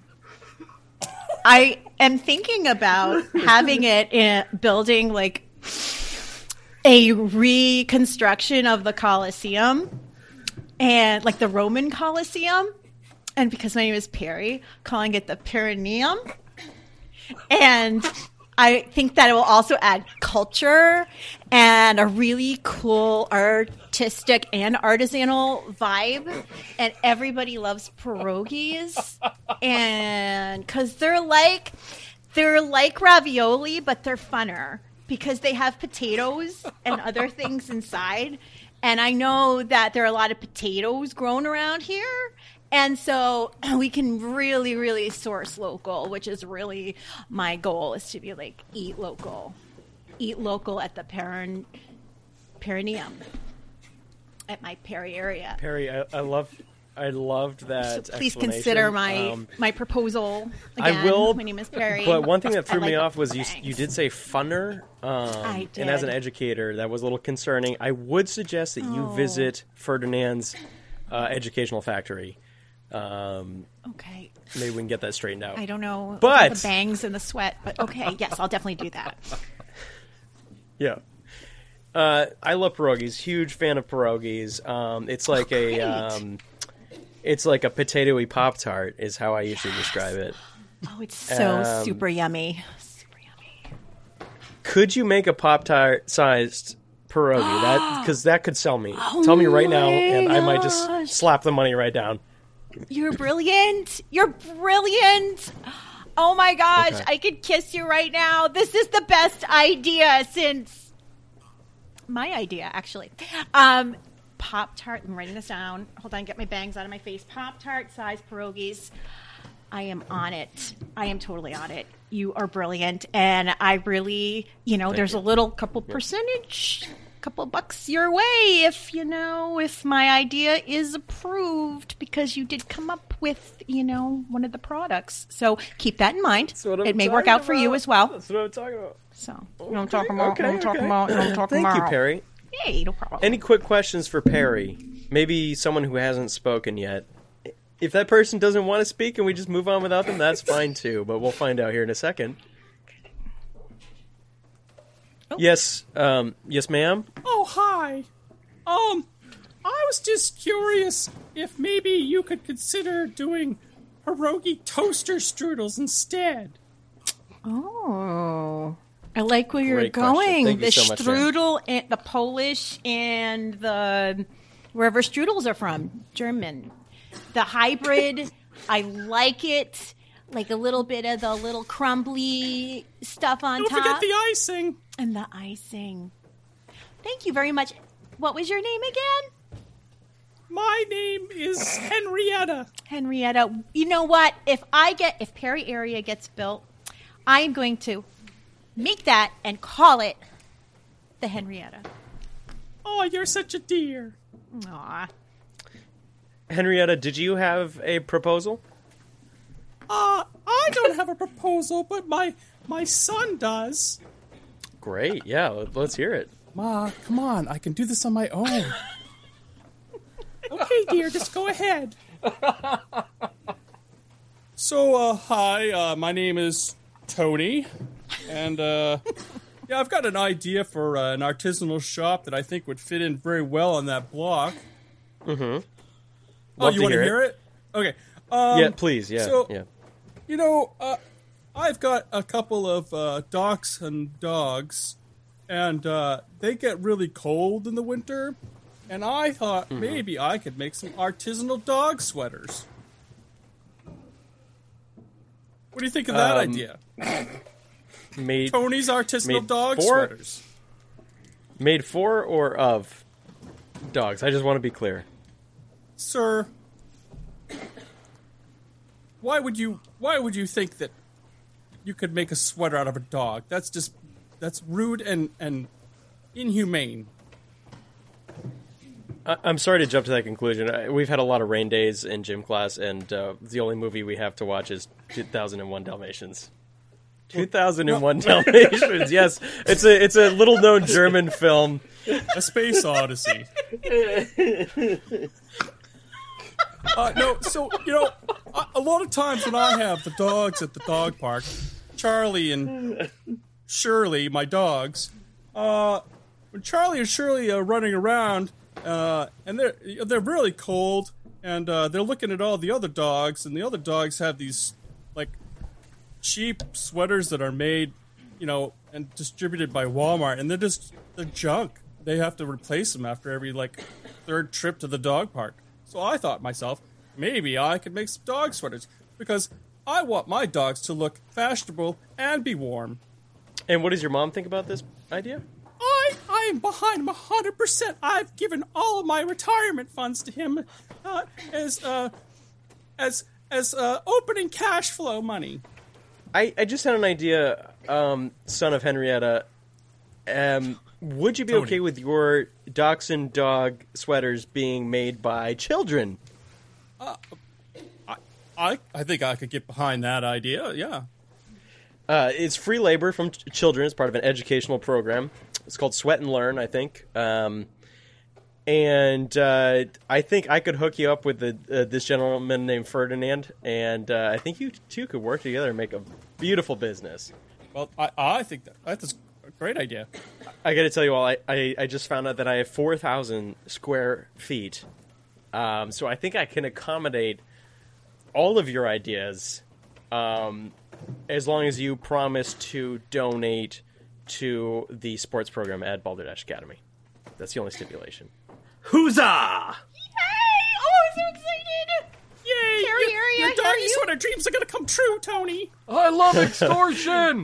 I am thinking about having it in building like a reconstruction of the Colosseum, and like the Roman Colosseum. And because my name is Perry, calling it the Perineum. And I think that it will also add culture and a really cool artistic and artisanal vibe. And everybody loves pierogies. And because they're like ravioli, but they're funner because they have potatoes and other things inside. And I know that there are a lot of potatoes grown around here. And so we can really, really source local, which is really my goal, is to be like, eat local at the Perineum, at my Perry area. Perry, I loved that. So please consider my proposal. Again, I will. My name is Perry. But one thing that threw me off was you did say funner. I did. And as an educator, that was a little concerning. I would suggest that you visit Ferdinand's educational factory. Okay. Maybe we can get that straightened out. I don't know but the bangs and the sweat, but okay, yes, I'll definitely do that. Yeah. I love pierogies. Huge fan of pierogies. It's like a potatoy Pop-Tart is how I usually describe it. Oh, it's so super yummy. Super yummy. Could you make a Pop-Tart sized pierogi? Because that could sell me. Tell me right now, and I might just slap the money right down. You're brilliant. You're brilliant. Oh my gosh, okay. I could kiss you right now. This is the best idea since my idea, actually. Pop-Tart, I'm writing this down. Hold on, get my bangs out of my face. Pop-Tart size pierogies. I am on it. I am totally on it. You are brilliant. And I really, there's a little couple percentage, couple bucks your way if my idea is approved because you did come up with, one of the products. So keep that in mind. It may work out for you as well. That's what I'm talking about. So, I'm talking about. Thank you, Perry. Hey, no problem. Any quick questions for Perry? Maybe someone who hasn't spoken yet. If that person doesn't want to speak and we just move on without them, that's fine too. But we'll find out here in a second. Oh. Yes, yes, ma'am. Oh, hi. I was just curious if maybe you could consider doing pierogi toaster strudels instead. Oh, I like where you're going. The so strudel, and the Polish, and the wherever strudels are from, German. The hybrid, I like it. Like a little bit of the little crumbly stuff on top. Don't forget the icing. And the icing. Thank you very much. What was your name again? My name is Henrietta. Henrietta. You know what? If Perry area gets built, I am going to make that and call it the Henrietta. Oh, you're such a dear. Aw. Henrietta, did you have a proposal? I don't have a proposal, but my son does. Great, yeah, let's hear it. Ma, come on, I can do this on my own. Okay, dear, just go ahead. So, hi, my name is Tony, and, I've got an idea for an artisanal shop that I think would fit in very well on that block. Mm-hmm. Oh, you want to hear it? Okay. Yeah, please, yeah. So, yeah. I've got a couple of dachshund dogs, and they get really cold in the winter, and I thought maybe I could make some artisanal dog sweaters. What do you think of that idea? Tony's artisanal dog sweaters. Made for or of dogs? I just want to be clear. Sir, why would you think that you could make a sweater out of a dog? That's rude and inhumane. I'm sorry to jump to that conclusion. We've had a lot of rain days in gym class, and the only movie we have to watch is 2001 Dalmatians. 2001 Dalmatians, yes. It's a little-known German film. A space odyssey. No, so, a lot of times when I have the dogs at the dog park, Charlie and Shirley, my dogs, when Charlie and Shirley are running around, and they're really cold, and they're looking at all the other dogs, and the other dogs have these, like, cheap sweaters that are made, and distributed by Walmart, and they're junk. They have to replace them after every, third trip to the dog park. So I thought to myself, maybe I could make some dog sweaters, because I want my dogs to look fashionable and be warm. And what does your mom think about this idea? I am behind him 100%. I've given all of my retirement funds to him as opening cash flow money. I just had an idea, son of Henrietta. Would you be okay with your dachshund dog sweaters being made by children? I think I could get behind that idea, yeah. It's free labor from children as part of an educational program. It's called Sweat and Learn, I think. And I think I could hook you up with this gentleman named Ferdinand, and I think you two could work together and make a beautiful business. Well, I think that's Great idea. I got to tell you all, I just found out that I have 4,000 square feet. So I think I can accommodate all of your ideas as long as you promise to donate to the sports program at Balderdash Academy. That's the only stipulation. Huzzah! Hey! Oh, I'm so excited! Yay! Harry, your doggy sort of dreams are going to come true, Tony. I love extortion!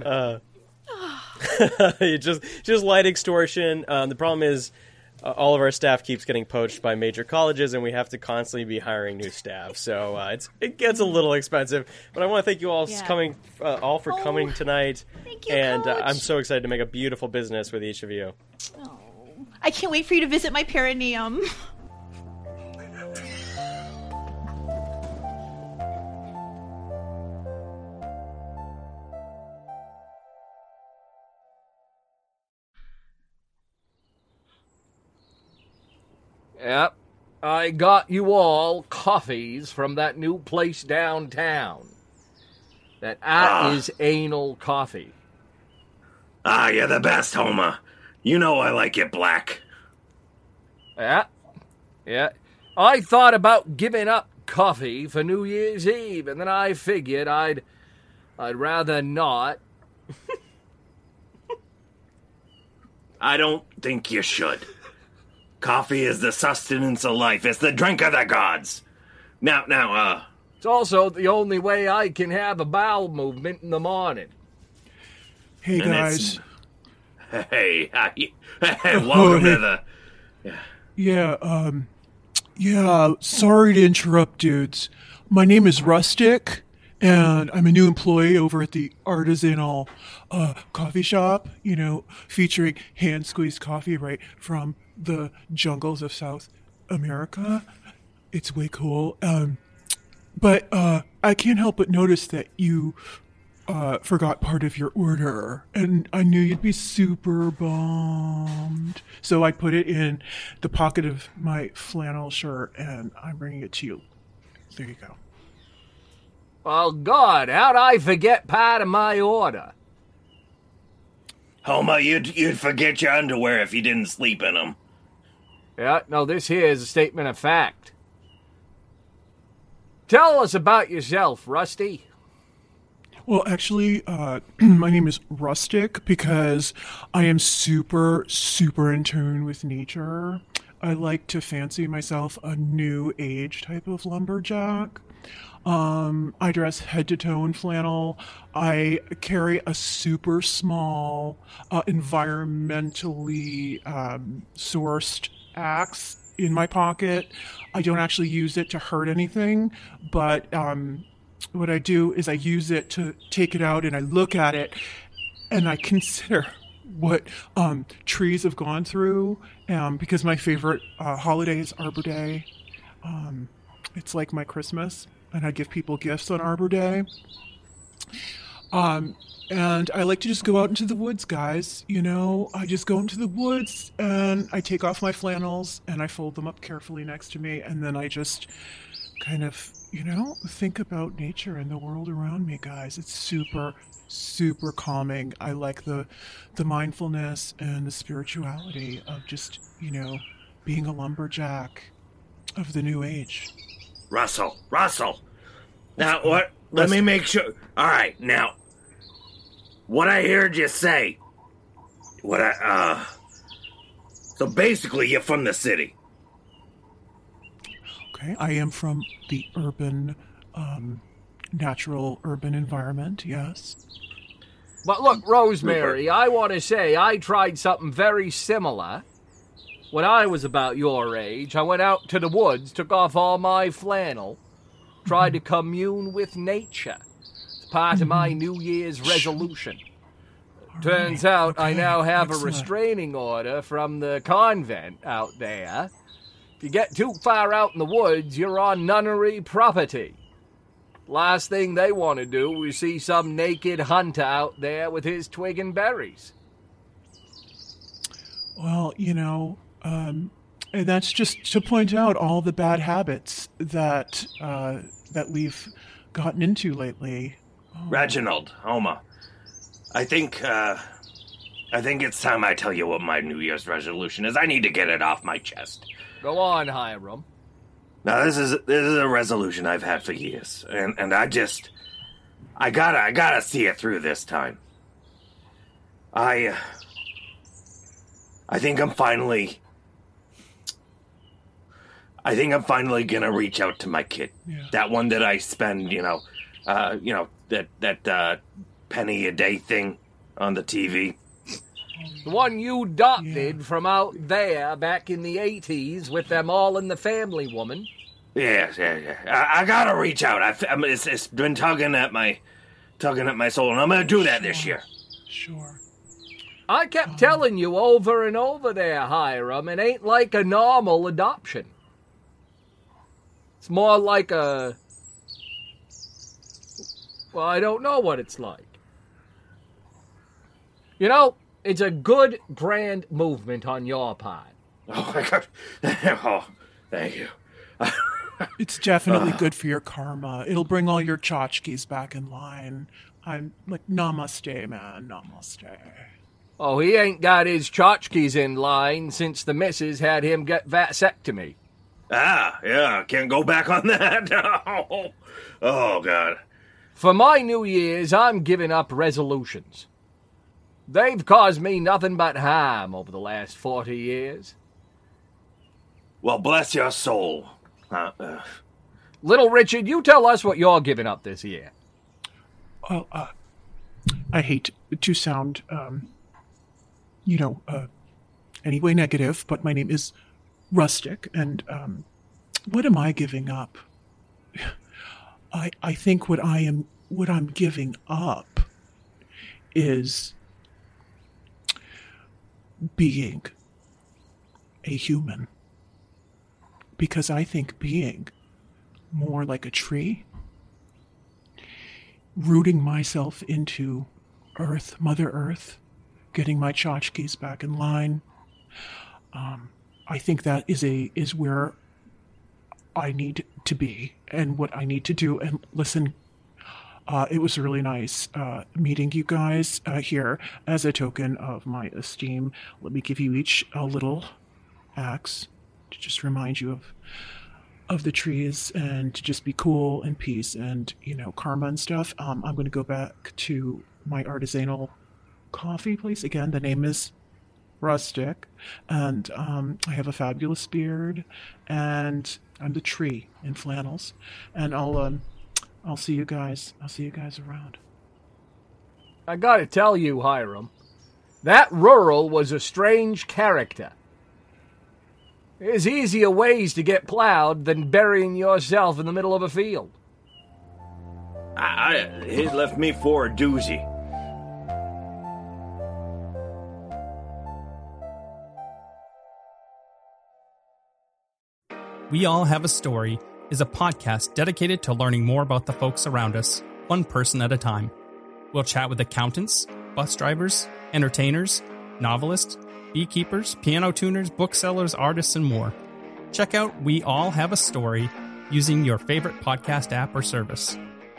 just light extortion. The problem is all of our staff keeps getting poached by major colleges, and we have to constantly be hiring new staff. So it gets a little expensive. But I want to thank you all for coming tonight. Thank you, and Coach. I'm so excited to make a beautiful business with each of you. Oh, I can't wait for you to visit my perineum. Yep, I got you all coffees from that new place downtown. That is Anal Coffee. You're the best, Homer. You know I like it black. Yeah. I thought about giving up coffee for New Year's Eve, and then I figured I'd rather not. I don't think you should. Coffee is the sustenance of life. It's the drink of the gods. Now, It's also the only way I can have a bowel movement in the morning. Hey, guys. Hey, welcome to the... Yeah, sorry to interrupt, dudes. My name is Rustic, and I'm a new employee over at the artisanal coffee shop, featuring hand-squeezed coffee right from the jungles of South America. It's way cool. But I can't help but notice that you forgot part of your order, and I knew you'd be super bummed. So I put it in the pocket of my flannel shirt, and I'm bringing it to you. There you go. Well, God, how'd I forget part of my order? Homer, you'd forget your underwear if you didn't sleep in them. Yeah, no, this here is a statement of fact. Tell us about yourself, Rusty. Well, actually, my name is Rustic because I am super, super in tune with nature. I like to fancy myself a new age type of lumberjack. I dress head to toe in flannel. I carry a super small, environmentally sourced axe in my pocket. I don't actually use it to hurt anything, but what I do is I use it to take it out and I look at it and I consider what trees have gone through, because my favorite holiday is Arbor Day. It's like my Christmas, and I give people gifts on Arbor Day. And I like to just go out into the woods, guys. I just go into the woods and I take off my flannels and I fold them up carefully next to me. And then I just kind of, think about nature and the world around me, guys. It's super, super calming. I like the mindfulness and the spirituality of just, being a lumberjack of the new age. Russell. Now, what? Let me make sure. All right, now, what I heard you say, so basically you're from the city. Okay, I am from the urban, natural urban environment, yes. But look, Rosemary, I want to say I tried something very similar. When I was about your age, I went out to the woods, took off all my flannel, tried to commune with nature. It's part of my New Year's resolution. Turns out I now have a restraining order from the convent out there. If you get too far out in the woods, you're on nunnery property. Last thing they want to do is see some naked hunter out there with his twig and berries. Well, and that's just to point out all the bad habits that we've gotten into lately. Reginald, Homer, I think I think it's time I tell you what my New Year's resolution is. I need to get it off my chest. Go on, Hiram. Now, this is a resolution I've had for years, and I gotta see it through this time. I think I'm finally gonna reach out to my kid. Yeah. That one that I spend, that penny a day thing on the TV. The one you adopted from out there back in the 80s with them All in the Family woman. Yeah. I gotta reach out. It's been tugging at my soul, and I'm gonna do that this year. Sure. I kept telling you over and over there, Hiram, it ain't like a normal adoption. It's more like a... Well, I don't know what it's like. You know, it's a good, grand movement on your part. Oh, my God. Oh, thank you. It's definitely good for your karma. It'll bring all your tchotchkes back in line. I'm like, namaste, man, namaste. Oh, he ain't got his tchotchkes in line since the missus had him get vasectomy. Ah, yeah, can't go back on that. Oh, God. For my New Year's, I'm giving up resolutions. They've caused me nothing but harm over the last 40 years. Well, bless your soul. Little Richard, you tell us what you're giving up this year. Well, I hate to sound, anyway negative, but my name is Rustic, and what am I giving up? I think what I'm giving up is being a human. Because I think being more like a tree, rooting myself into Earth, Mother Earth, getting my tchotchkes back in line, I think that is where I need to be and what I need to do. And listen, it was really nice meeting you guys here. As a token of my esteem, let me give you each a little axe to just remind you of the trees and to just be cool and peace and, karma and stuff. I'm going to go back to my artisanal coffee place. Again, the name is Rustic, and I have a fabulous beard, and I'm the tree in flannels, and I'll see you guys. I'll see you guys around. I gotta tell you, Hiram, that rural was a strange character. There's easier ways to get plowed than burying yourself in the middle of a field. He left me for a doozy. We All Have a Story is a podcast dedicated to learning more about the folks around us, one person at a time. We'll chat with accountants, bus drivers, entertainers, novelists, beekeepers, piano tuners, booksellers, artists, and more. Check out We All Have a Story using your favorite podcast app or service.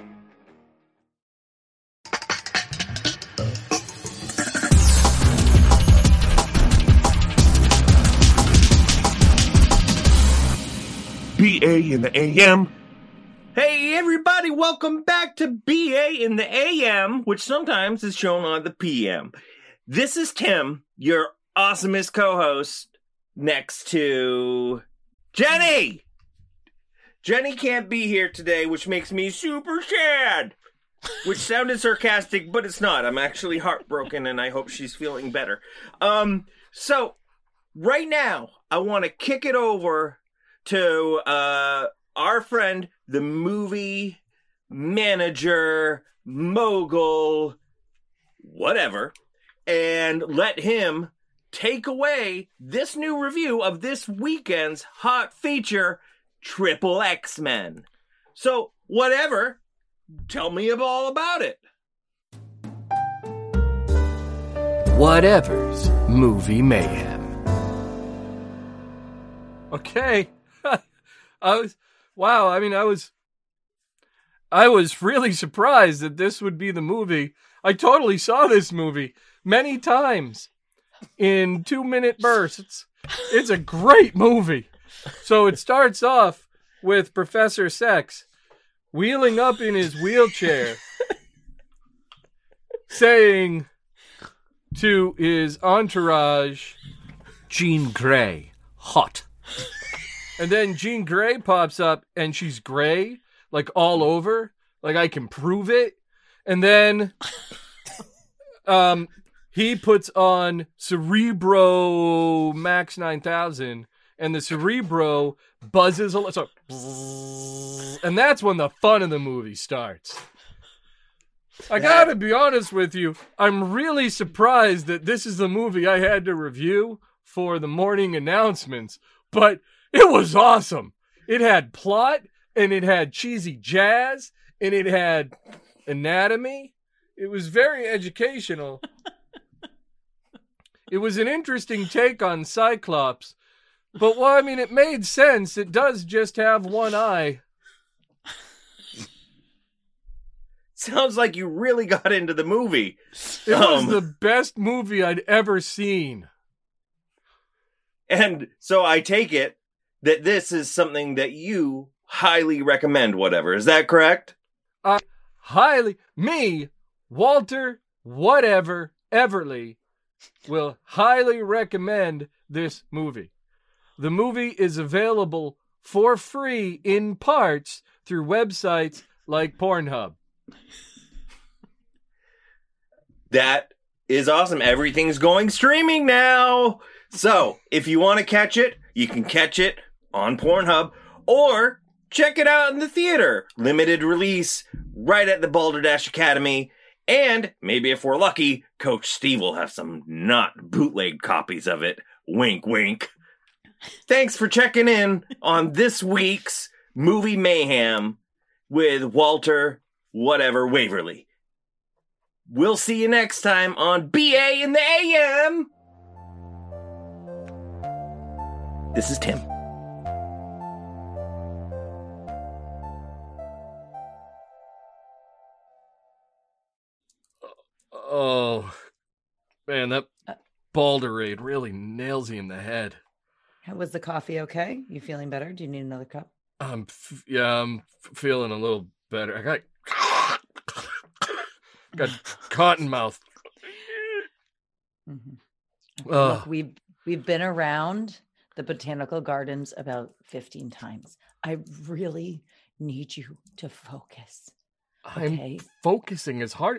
BA in the AM. Hey, everybody, welcome back to BA in the AM, which sometimes is shown on the PM. This is Tim, your awesomest co-host, next to Jenny. Jenny can't be here today, which makes me super sad. Which sounded sarcastic, but it's not. I'm actually heartbroken, and I hope she's feeling better. So, right now, I want to kick it over to our friend, the movie manager, mogul, whatever, and let him take away this new review of this weekend's hot feature, Triple X-Men. So, whatever, tell me all about it. Whatever's Movie Mayhem. Okay. I was really surprised that this would be the movie. I totally saw this movie. many times in 2-minute bursts. It's a great movie. So it starts off with Professor Sex wheeling up in his wheelchair, saying to his entourage, Jean Grey, hot. And then Jean Grey pops up, and she's gray, like all over, like I can prove it. And then he puts on Cerebro Max 9000, and the Cerebro buzzes a lot. So, and that's when the fun of the movie starts. I gotta be honest with you, I'm really surprised that this is the movie I had to review for the morning announcements, but it was awesome. It had plot, and it had cheesy jazz, and it had anatomy. It was very educational. It was an interesting take on Cyclops, but well, I mean, it made sense. It does just have one eye. Sounds like you really got into the movie. It was the best movie I'd ever seen. And so I take it that this is something that you highly recommend, whatever. Is that correct? Walter, whatever, Everly, will highly recommend this movie. The movie is available for free in parts through websites like Pornhub. That is awesome. Everything's going streaming now. So if you want to catch it, you can catch it on Pornhub or check it out in the theater. Limited release right at the Balderdash Academy. And maybe if we're lucky, Coach Steve will have some not bootleg copies of it. Wink, wink. Thanks for checking in on this week's Movie Mayhem with Walter, whatever, Waverly. We'll see you next time on BA in the AM. This is Tim. Oh, man, that Balderade really nails you in the head. Was the coffee okay? You feeling better? Do you need another cup? I'm feeling a little better. I got cotton mouth. Mm-hmm. Look, we've been around the botanical gardens about 15 times. I really need you to focus. Okay? I'm focusing as hard.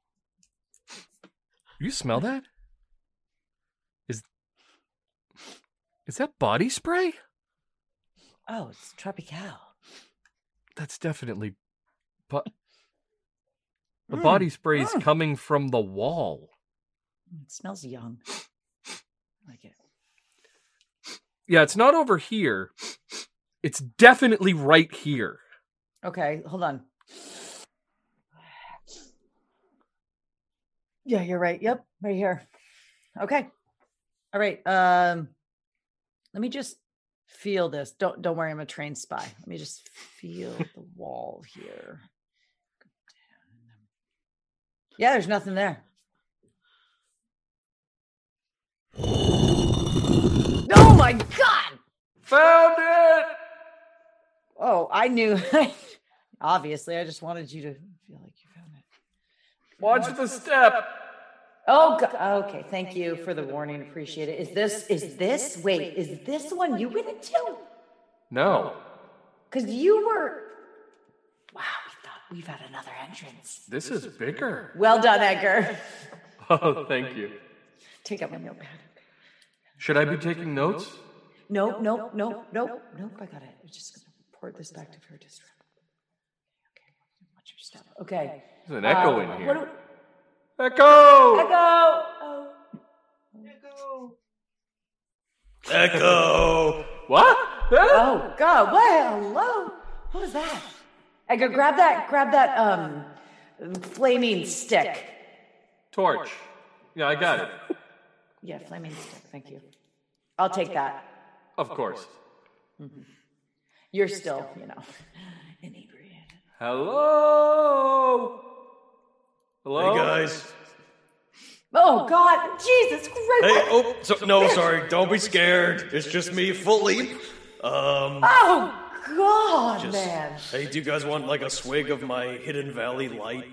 You smell that? Is that body spray? Oh, it's Tropical. That's definitely the body spray is coming from the wall. It smells young. I like it. Yeah, it's not over here. It's definitely right here. Okay, hold on. Yeah, you're right. Yep, right here. Okay. All right. Let me just feel this. Don't worry, I'm a trained spy. Let me just feel the wall here. Yeah, there's nothing there. Oh my God! Found it! Oh, I knew. Obviously, I just wanted you to feel like you found it. Watch the step. Oh, God. Okay. Thank you for the warning. Appreciate it. Is this the one you went into? No. Because you were. Wow, we thought we've had another entrance. This is bigger. Well done, Edgar. Oh, thank you. Take out my notepad. Should I be taking notes? No. I got it. I'm just going to report this back to Fair District. Okay. Watch your step. Okay. There's an echo in here. Echo! Oh. Echo! What? Oh, God. What? Hello? What was that? Edgar, grab that flaming stick. Torch. Yeah, I got it. Yeah, flaming stick. Thank you. I'll take that. Of course. Mm-hmm. You're still, inebriated. Hello? Hello? Hey, guys. Oh, God. Jesus Christ. Hey, sorry. Don't be scared. It's just me, Philippe. Oh, God, man. Hey, do you guys want, like, a swig of my Hidden Valley Light?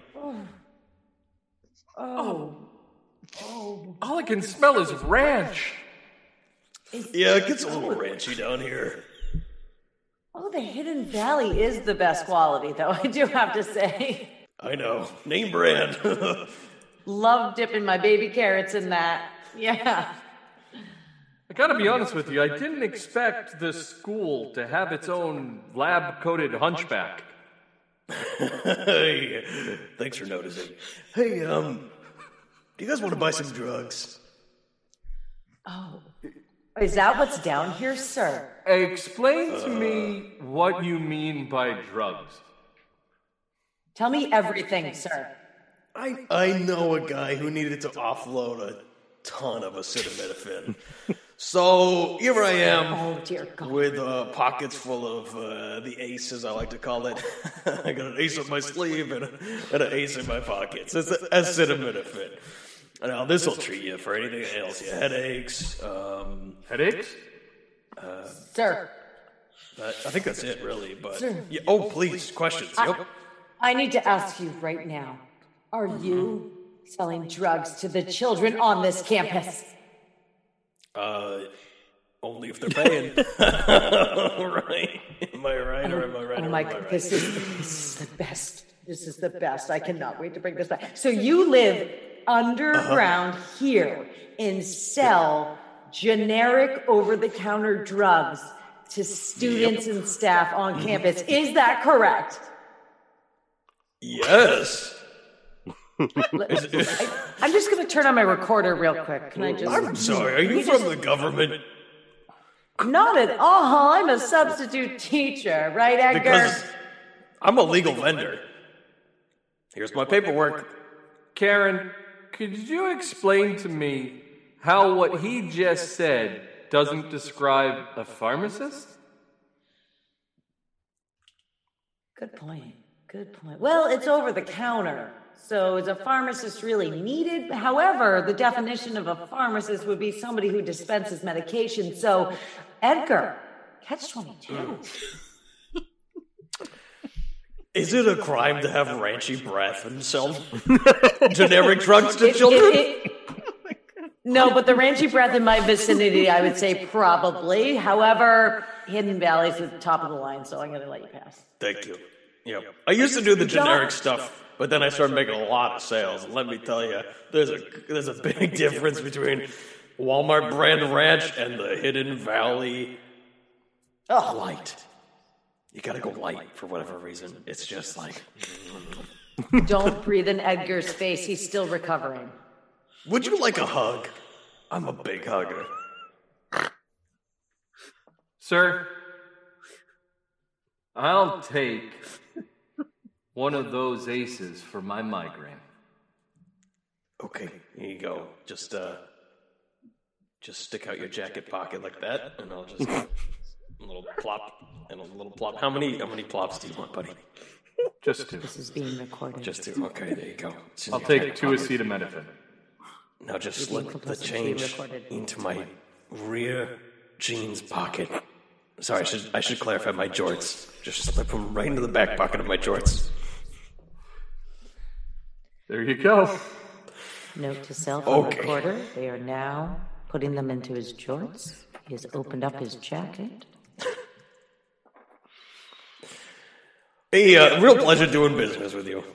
Oh. All I can smell is ranch. Yeah, it gets a little ranchy down here. Oh, the Hidden Valley is the best quality, though, I do have to say. I know. Name brand. Love dipping my baby carrots in that. Yeah. I gotta be honest with you, I didn't expect the school to have its own lab-coated hunchback. Hey, thanks for noticing. Hey, do you guys want to buy some drugs? Oh. Is that what's down here, sir? Explain to me what you mean by drugs. Tell me everything, sir. I know a guy who needed to offload a ton of acetaminophen. So here I am with pockets full of the ace, as I like to call it. I got an ace up my sleeve and an ace in my pockets. It's acetaminophen. Now, this will treat you for anything else. Your headaches. Headaches? Sir. I think that's it, really. But Sir. yeah, please, questions. I need to ask you right now. Are you selling drugs to the children on this campus? Only if they're paying. Right? Am I right or am I right? Oh my God, this is the best. This is the best. I cannot wait to bring this back. So you live underground here and sell generic over-the-counter drugs to students and staff on campus. Is that correct? Yes. I'm just going to turn on my recorder real quick. Can I just... I'm sorry, are you from the government? Not at all. I'm a substitute teacher, right, Edgar? Because I'm a legal vendor. Here's my paperwork. Karen, could you explain to me how what he just said doesn't describe a pharmacist? Good point. Well, it's over the counter. So is a pharmacist really needed? However, the definition of a pharmacist would be somebody who dispenses medication. So, Edgar, catch-22. Is it a crime to have ranchy breath and sell generic drugs to children? No, but the ranchy breath in my vicinity, I would say probably. However, Hidden Valley's at the top of the line, so I'm going to let you pass. Thank you. Yep. I used to do the generic stuff, but then I started making a lot of sales. And let me tell you, there's a big difference between Walmart brand ranch and the Hidden Valley light. You gotta go light for whatever reason. It's just like... Don't breathe in Edgar's face. He's still recovering. Would you like a hug? I'm a big hugger. Sir, I'll take one of those aces for my migraine. Okay, here you go. Just stick out your jacket pocket like that, and I'll just a little plop and a little plop. How many plops do you want, buddy? Just 2. This is being recorded. Just 2. Okay, there you go. I'll take 2 acetaminophen. Now just slip the change into my rear jeans pocket. Sorry, I should clarify my jorts. Just slip them right into the back pocket of my jorts. There you go. Note to self on recorder. They are now putting them into his jorts. He has opened up his jacket. Hey, real pleasure doing business with you.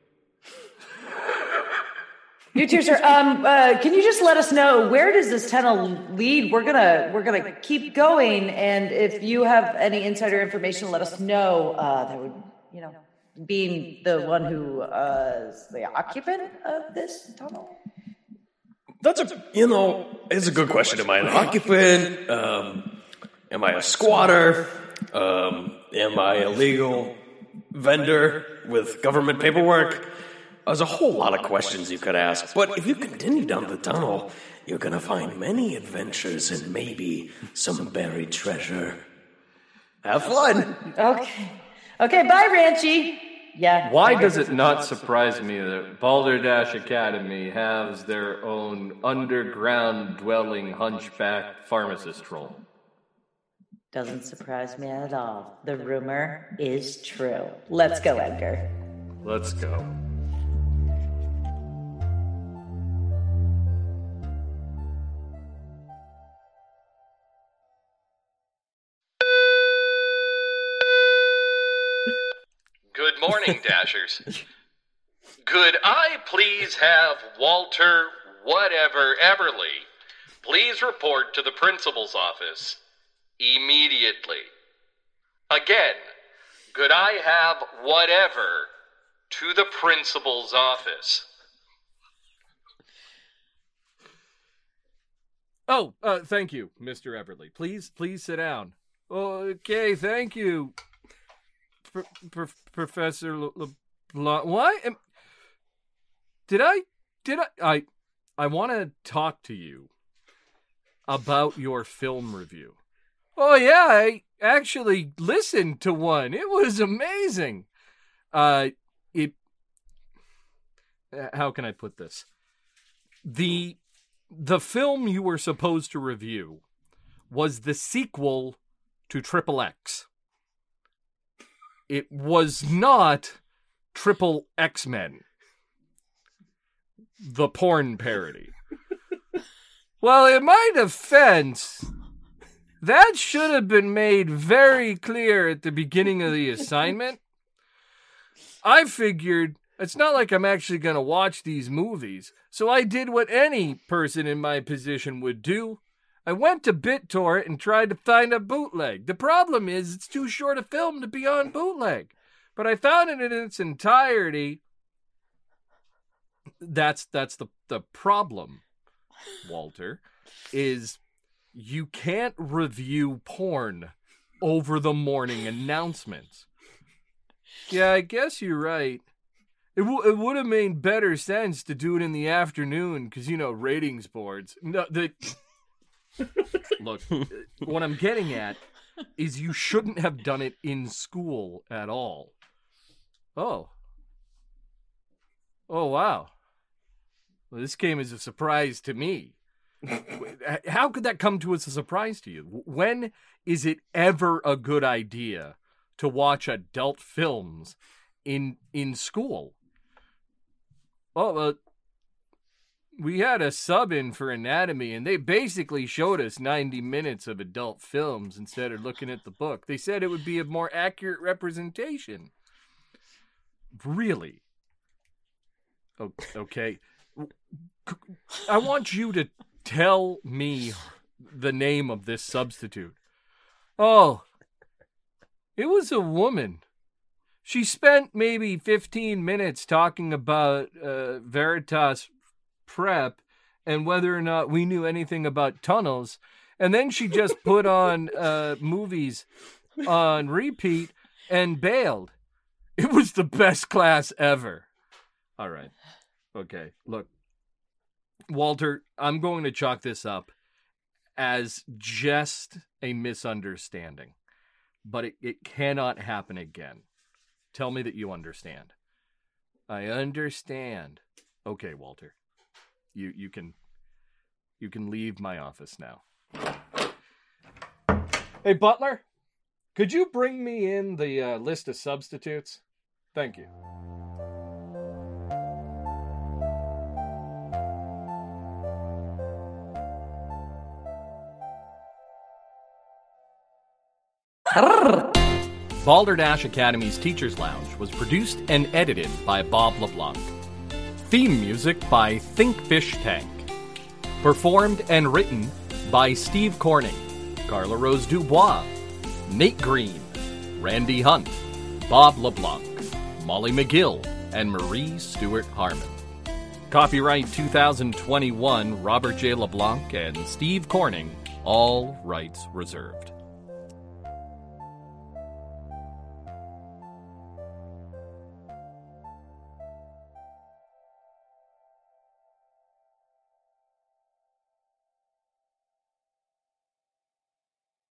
You too, sir. Can you just let us know, where does this tunnel lead? We're gonna keep going, and if you have any insider information, let us know. That would, being the one who is the occupant of this tunnel. That's it's a good question. Am I an occupant? Am I a squatter? Am I a legal vendor with government paperwork? There's a whole lot of questions you could ask, but if you continue down the tunnel, you're gonna find many adventures and maybe some buried treasure. Have fun! Okay, bye, Ranchy! Yeah. Why does it not surprise me that Balderdash Academy has their own underground dwelling hunchback pharmacist role? Doesn't surprise me at all. The rumor is true. Let's go, Edgar. Let's go. Good morning, Dashers. Could I please have Walter whatever Everly please report to the principal's office immediately? Again, could I have whatever to the principal's office? Oh, thank you, Mr. Everly. Please sit down. Okay, thank you, Professor LeBlanc. What? I want to talk to you about your film review. Oh, yeah, I actually listened to one. It was amazing. How can I put this? The film you were supposed to review was the sequel to Triple X. It was not Triple X-Men, the porn parody. Well, in my defense, that should have been made very clear at the beginning of the assignment. I figured it's not like I'm actually going to watch these movies, so I did what any person in my position would do. I went to BitTorrent and tried to find a bootleg. The problem is it's too short a film to be on bootleg. But I found it in its entirety. That's the problem, Walter, is you can't review porn over the morning announcements. Yeah, I guess you're right. It would have made better sense to do it in the afternoon because, ratings boards. No, Look, what I'm getting at is you shouldn't have done it in school at all. Oh, wow. Well, this came as a surprise to me. How could that come to as a surprise to you? When is it ever a good idea to watch adult films in school? Oh, we had a sub in for anatomy, and they basically showed us 90 minutes of adult films instead of looking at the book. They said it would be a more accurate representation. Really? Okay. I want you to tell me the name of this substitute. Oh, it was a woman. She spent maybe 15 minutes talking about Veritas Prep and whether or not we knew anything about tunnels, and then she just put on movies on repeat and bailed. It was the best class ever. All right. Okay, look, Walter, I'm going to chalk this up as just a misunderstanding, but it cannot happen again. Tell me that you understand. I understand. Okay, Walter. You can leave my office now. Hey, Butler, could you bring me in the list of substitutes? Thank you. Balderdash Academy's Teachers Lounge was produced and edited by Bob LeBlanc. Theme music by Thinkfish Tank. Performed and written by Steve Corning, Carla Rose Dubois, Nate Green, Randy Hunt, Bob LeBlanc, Molly McGill, and Marie Stewart Harmon. Copyright 2021 Robert J. LeBlanc and Steve Corning, all rights reserved.